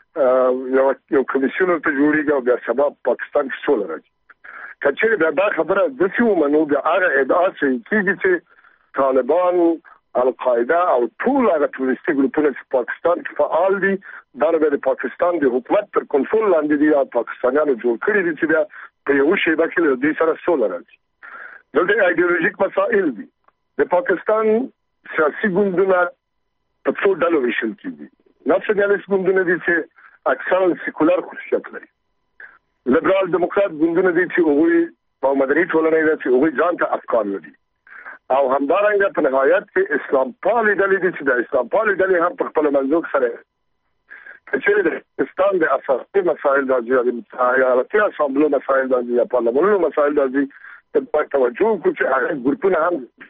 چې یو کمیسیون ورته جوړېږي او بیا سبا پاکستان کې سوله راځي. که چېرې بیا دا خبره داسې ومنو، بیا هغه ادعا چې کېږي چې طالبان، القاعده او ټول هغه ټروریستي ګروپونه چې پاکستان کې فعال دي دا به د پاکستان د حکومت تر کنټرول لاندې دي او پاکستانیانو جوړ کړي دي چې بیا په یو شیبه کې له دوی سره سوله راځي. دلته ایډیولوژیک مسائل دي. د پاکستان سیاسي ګوندونه په څو ډلو ویشل کېږي. ناسیونالیست ګوندونه دي چې اکثرا سیکولر خصوصیت لري. لیبرال دیموکرات ګوندونه دي چې هغوی په مدني ټولنه ده چې هغوی ځان ته افکار لري او همدارنګه په نهایت کې اسلام پالي ډلې دي چې د اسلام پالي ډلې هم په خپل منځوک سره چې د پاکستان د اساسي مسایل د ایالتي اسامبلو مسایل د پارلمانونو مسایل د په توجه کو چې هغه ګروپونه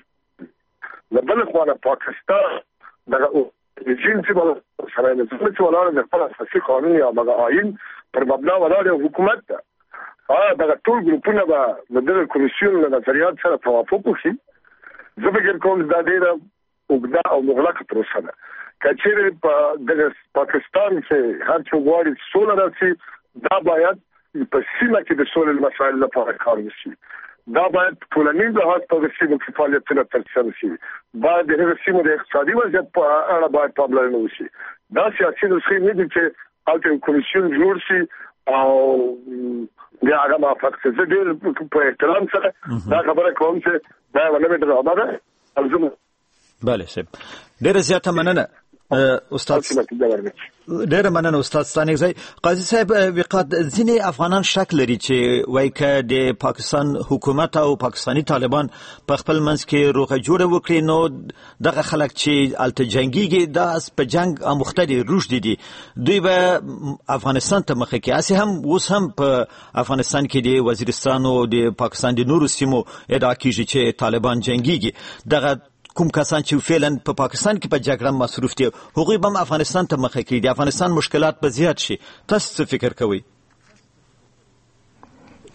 هم د بل خوا پاکستان دغه رژیم چې سره د څه ولاړ د خپل اساسي قانون یا د آئین پر مبنا ولاړ حکومت ده. دغه ټول ګروپونه به د کمیسیون له نظریات سره توافق وکړي. زه فکر کوم دا ډېره اوږده او مغلقه پروسه ده. که چېرې په پاکستان کې هر څوک غواړي سوله راشي، دا باید په سیمه کې د سولې مسایل لپاره کار وشي. دا باید ټولنیز لحاظ په سیمو کې فعالیتونه ترسره شي. باید د هغې سیمو د اقتصادي وضعیت په اړه باید پاملرنه وشي. دا سیاسي نسخې نه دي چې هلته یو کمیسیون جوړ شي او بیا هغه موافق شي. زه ډېر په احترام سره دا خبره کوم چې دا یوه نوې ډرامه ده. بله صاحب، ډېره زیاته مننه استاد. ډېره مننه استاد ستانکزی. قاضي صاحب، وقات ځینې افغانان شک لري چې وایي که د پاکستان حکومت او پاکستاني طالبان په خپل منځ کې روغه جوړه وکړي نو دغه خلک چې هلته جنګېږي دا په جنګ اموخته دي، روږدي دي، دوی به افغانستان ته مخه کړي. هسې هم اوس هم په افغانستان کې د وزیرستان او د پاکستان د نورو سیمو ادعا کېږي چې طالبان جنګېږي. دغه کوم کسان چې فعلا په پاکستان کې په جګړه مصروف دي هغوی به هم افغانستان ته مخه کړي، د افغانستان مشکلات به زیات شي. تاسو څه فکر کوئ؟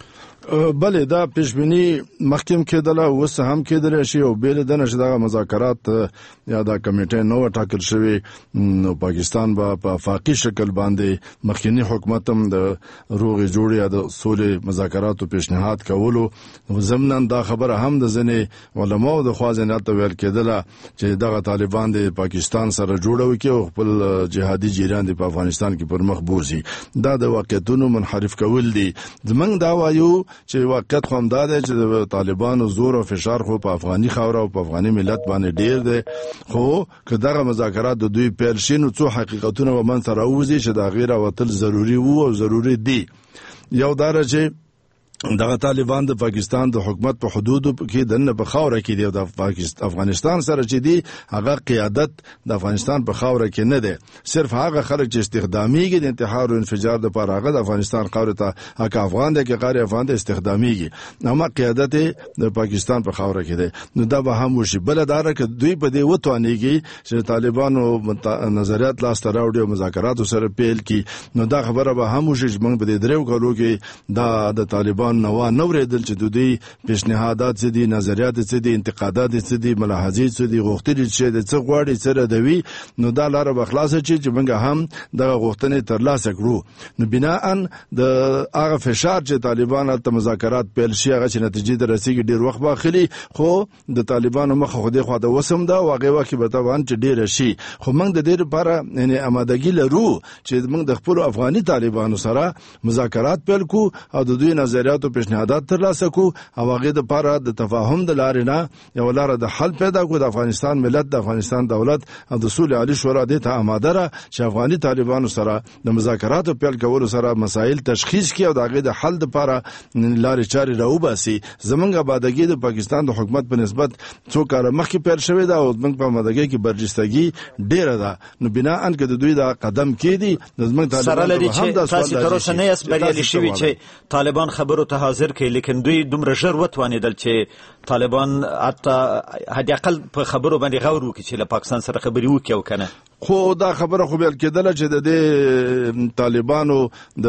بلې دا پېشبیني مخکې کېدله اوس هم کېدلی شي او بې له دنه چې دغه مذاکرات یا دا کمیټه نو ټاکل شوې نو پاکستان به په افاقي شکل باندې مخکنی حکومت هم د روغې جوړې یا د سولې مذاکراتو پیشنهاد کولو ضمناً دا خبره هم د ځینې علماو د خوا ځینې ته ویل کېدله چې دغه طالبان د پاکستان سره جوړه وکړي او خپل جهادي جریان د په افغانستان کې پر مخ بوځي. دا د واقعیتونو منحرف کول دي. زمونږ دا وایو چې واقعیت خو همدا دی چې د طالبانو زور او فشار خو په افغاني خاوره او په افغاني ملت باندې ډیر دی، خو که دغه مذاکرات د دوی پیل شي نو څو حقیقتونه به منځته راوځي چې د هغې راوتل ضروري وو او ضروري دي. یو دا ده چې دغه طالبان د پاکستان د حکومت په حدودو کې دنه په خاوره کې دی او د افغانستان سره چې دی هغه قیادت د افغانستان په خاوره کې نه دی. صرف هغه خلک چې استخدامیږي د انتحار او انفجار د لپاره هغه د افغانستان خاوره ته هغه افغان دی کې غیر افغان دی استخدامیږي، اما قیادت د پاکستان په خاوره کې دی. نو دا به هم وشي. بل دا که دوی په دې وتوانیږي چې طالبانو نظریات لاس ته راوړي او مذاکراتو سره پیل کی نو دا خبره به هم وشي چې موږ په دې درو کالو کې دا د طالبان نو نوریدل چې د دوی پیشنهادات څه دي، نظریات څه دي، انتقادات څه دي، ملاحظې څه دي، غوښتنې څه دي، څه غواړي سره دوی. نو دا لاره به خلاصه چې موږ هم دغه غوښتنې ترلاسه کړو. نو بناءً د هغه فشار چې طالبان ته مذاکرات پیل شي هغه چې نتیجې ته رسیږي ډیر وخت باخلي، خو د طالبانو مخه خو دې خوا د وسم دا واقع وکي به طبعا چې ډیر شي. خو موږ د دې لپاره یعنی آمادګي لرو چې موږ د خپل افغاني طالبانو سره مذاکرات پیل کو او د دوی نظریات او پیشنهادات ترلاسه کو او هغه د لپاره د تفاهم د لارې نه یو لار د حل پیدا کو. د افغانستان ملت، د افغانستان دولت او د صلح علی شورا د ته آماده را چې افغاني طالبانو سره د مذاکراتو پیل کولو سره مسایل تشخیص کړي او د هغه د حل لپاره لارې چارې راوباسي. زمونږ آبادګي د پاکستان د حکومت په نسبت څو کار مخکې پیل شوې ده او زمونږ په آبادګي کې برجستګي ډیره ده. نو بنا ان کې د دوی دا قدم کېدی زمونږ طالبان هم د تاسو تر اوسه نه یې بریالي شوي چې طالبان خبرو ته حاضر کړي، لیکن دوی دومره ژر وتوانېدل چې طالبان حتی حداقل په خبرو باندې غور وکړي چې له پاکستان سره خبرې وکړي او کنه. خو دا خبره خو بیل کېدله چې د دې طالبانو د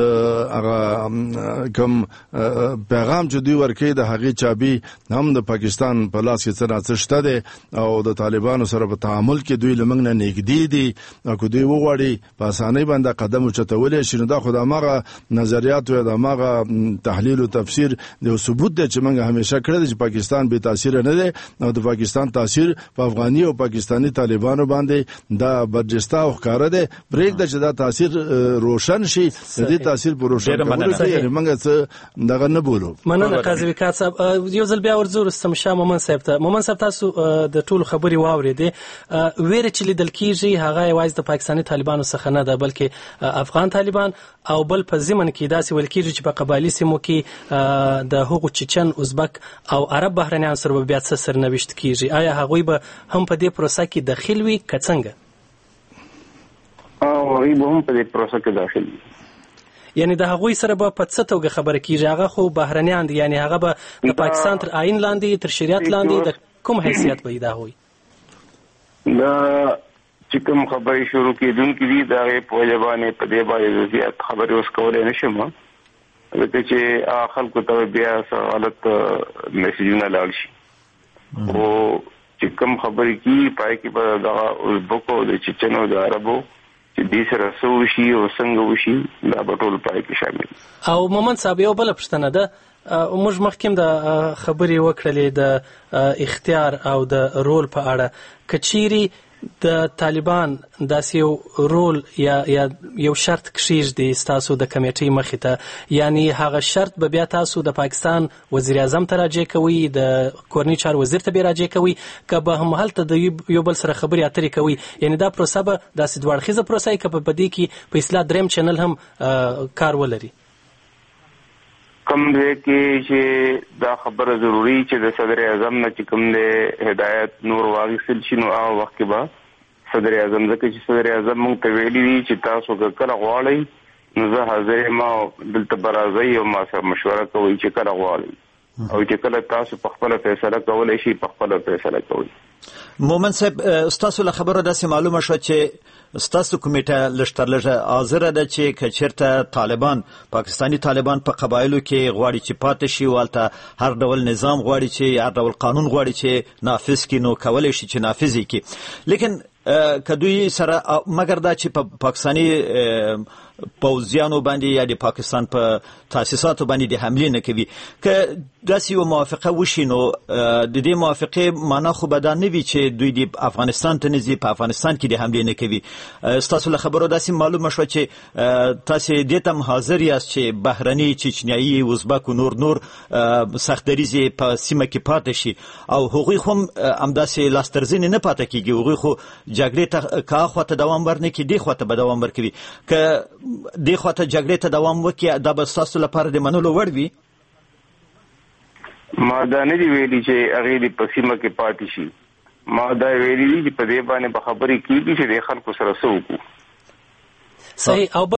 هغه کوم پیغام چې دوی ورکړي د هغې چابي هم د پاکستان په لاس کې څه نه څه شته دی او د طالبانو سره په تعامل کې دوی له موږ نه نږدې دي او که دوی وغواړي په اسانۍ باندې قدم اوچتولی شي نو دا خو د هماغه نظریاتو یا د هماغه تحلیل او تفسیر د ثبوت دی چې موږ همیشه کړی دی چې پاکستان بې تاثیره نه دی او د پاکستان تاثیر په افغاني او پاکستاني طالبانو باندې دا برجسته او ښکاره دی. پرېږده چې دا تاثیر روشن شي، د دې تاثیر په روشن کولو کې یعنې موږ څه دغه نه بولو. مننه قاضي وقاص صاحب. یو ځل بیا ورځو رستم شاه مومن صاحب ته. مومن صاحب تاسو د ټولو خبرې واورېدې. ویره چې لیدل کېږي هغه یوازې د پاکستاني طالبانو څخه نه ده بلکې افغان طالبان او بل په ضمن کې داسې ویل کېږي چې په قبایلي سیمو کې د هغو چچن، ازبک او عرب بهرنیانو سره به بیا څه سرنوشت کېږي. آیا هغوی به هم په دې پروسه کې داخل وي که څنګه؟ هغوی به هم په دې پروسه کې داخل وي. یعنی د هغوی سره به په څه توګه خبره کېږي؟ هغه خو بهرنیان دي، یعنی هغه به د پاکستان تر آیین لاندې، تر شریعت لاندې د کوم حیثیت به وي د هغوی؟ دا چې کوم خبرې شروع کېدونکې دي د هغې په وجه باندې په دې باندې زیات خبرې اوس کولی نه شم ځکه چې خلکو ته بیا څه غلط میسیجونه لاړ شي. خو چې کوم خبرې کېږي په هغې کې به دغه ازبکو، د چچنو، د عربو چې دې سره څه وشي او څنګه وشي دا به ټول په هغې کې شامل. او مومن صاحب یو بله پوښتنه ده. موږ مخکې د خبرې وکړلې د اختیار او د رول په اړه. که چیرې د طالبان داسې یو رول یا یو شرط کښیږدي ستاسو د کمیټې مخې ته، یعنی هغه شرط به بیا تاسو د پاکستان وزیر اعظم ته راجع کوئ، د کورنۍ چارو وزیر ته به راجع کوئ، که به هم هلته د یو بل سره خبرې اترې کوئ؟ یعنی دا پروسه به داسې دوه اړخیزه پروسه وي که په دې کې په اصطلاح دریم چینل هم کار ولري؟ کوم دی کې چې دا خبره ضروري چې د صدر اعظم نه چې کوم دی هدایت نور واخیستل شي نو هغه وخت کې به صدر اعظم، ځکه چې صدر اعظم موږ ته ویلي دي چې تاسو که کله غواړئ نو زه حاضر یم او دلته به راځئ او ما سره مشوره کوئ چې کله غواړئ او چې کله تاسو په خپله فیصله کولی شئ په خپله فیصله کوئ. مومن صاحب ستاسو له خبرو داسې معلومه شوه چې ستاسو کمیټه لشترلجه حاضر ده چې کچرته طالبان پاکستانی طالبان په قبایلو کې غواړي چې پاتې شي والته هر ډول نظام غواړي چې هر ډول قانون غواړي چې نافذ کړي نو کولای شي چې نافذ کړي لیکن کدوی سره مګر دا چې په پاکستانی پوځیانو باندې یا د پاکستان په تاسیساتو باندې د حمله نه کوي که داسې یو موافقه وشي نو د دې موافقه معنا خو به دا نه وي چې دوی د افغانستان ته نږدې په افغانستان کې د حمله نه کوي. ستاسو له خبرو داسې معلومه شوه چې تاسو دې ته حاضر یاست چې بهرني چچنیایي ازبک او نور سخت دریزي په سیمه کې پاتې شي او هغوی خو همداسې لاسترزین نه پاتې کیږي. هغوی خو جګړې ته کا خواته دوام ورنکړي دی خواته به دوام ورکوي که دی خواته جګړې ته دوام وکړي دا به ستاسو لپاره د منلو وړ وي. ما دا نه دی ویلي چې هغه د پسیمه کې پاتې شي. ما دا ویلي چې په دې باندې په خبرې کیږي چې د خلکو سره څه وکړو. صحیح. او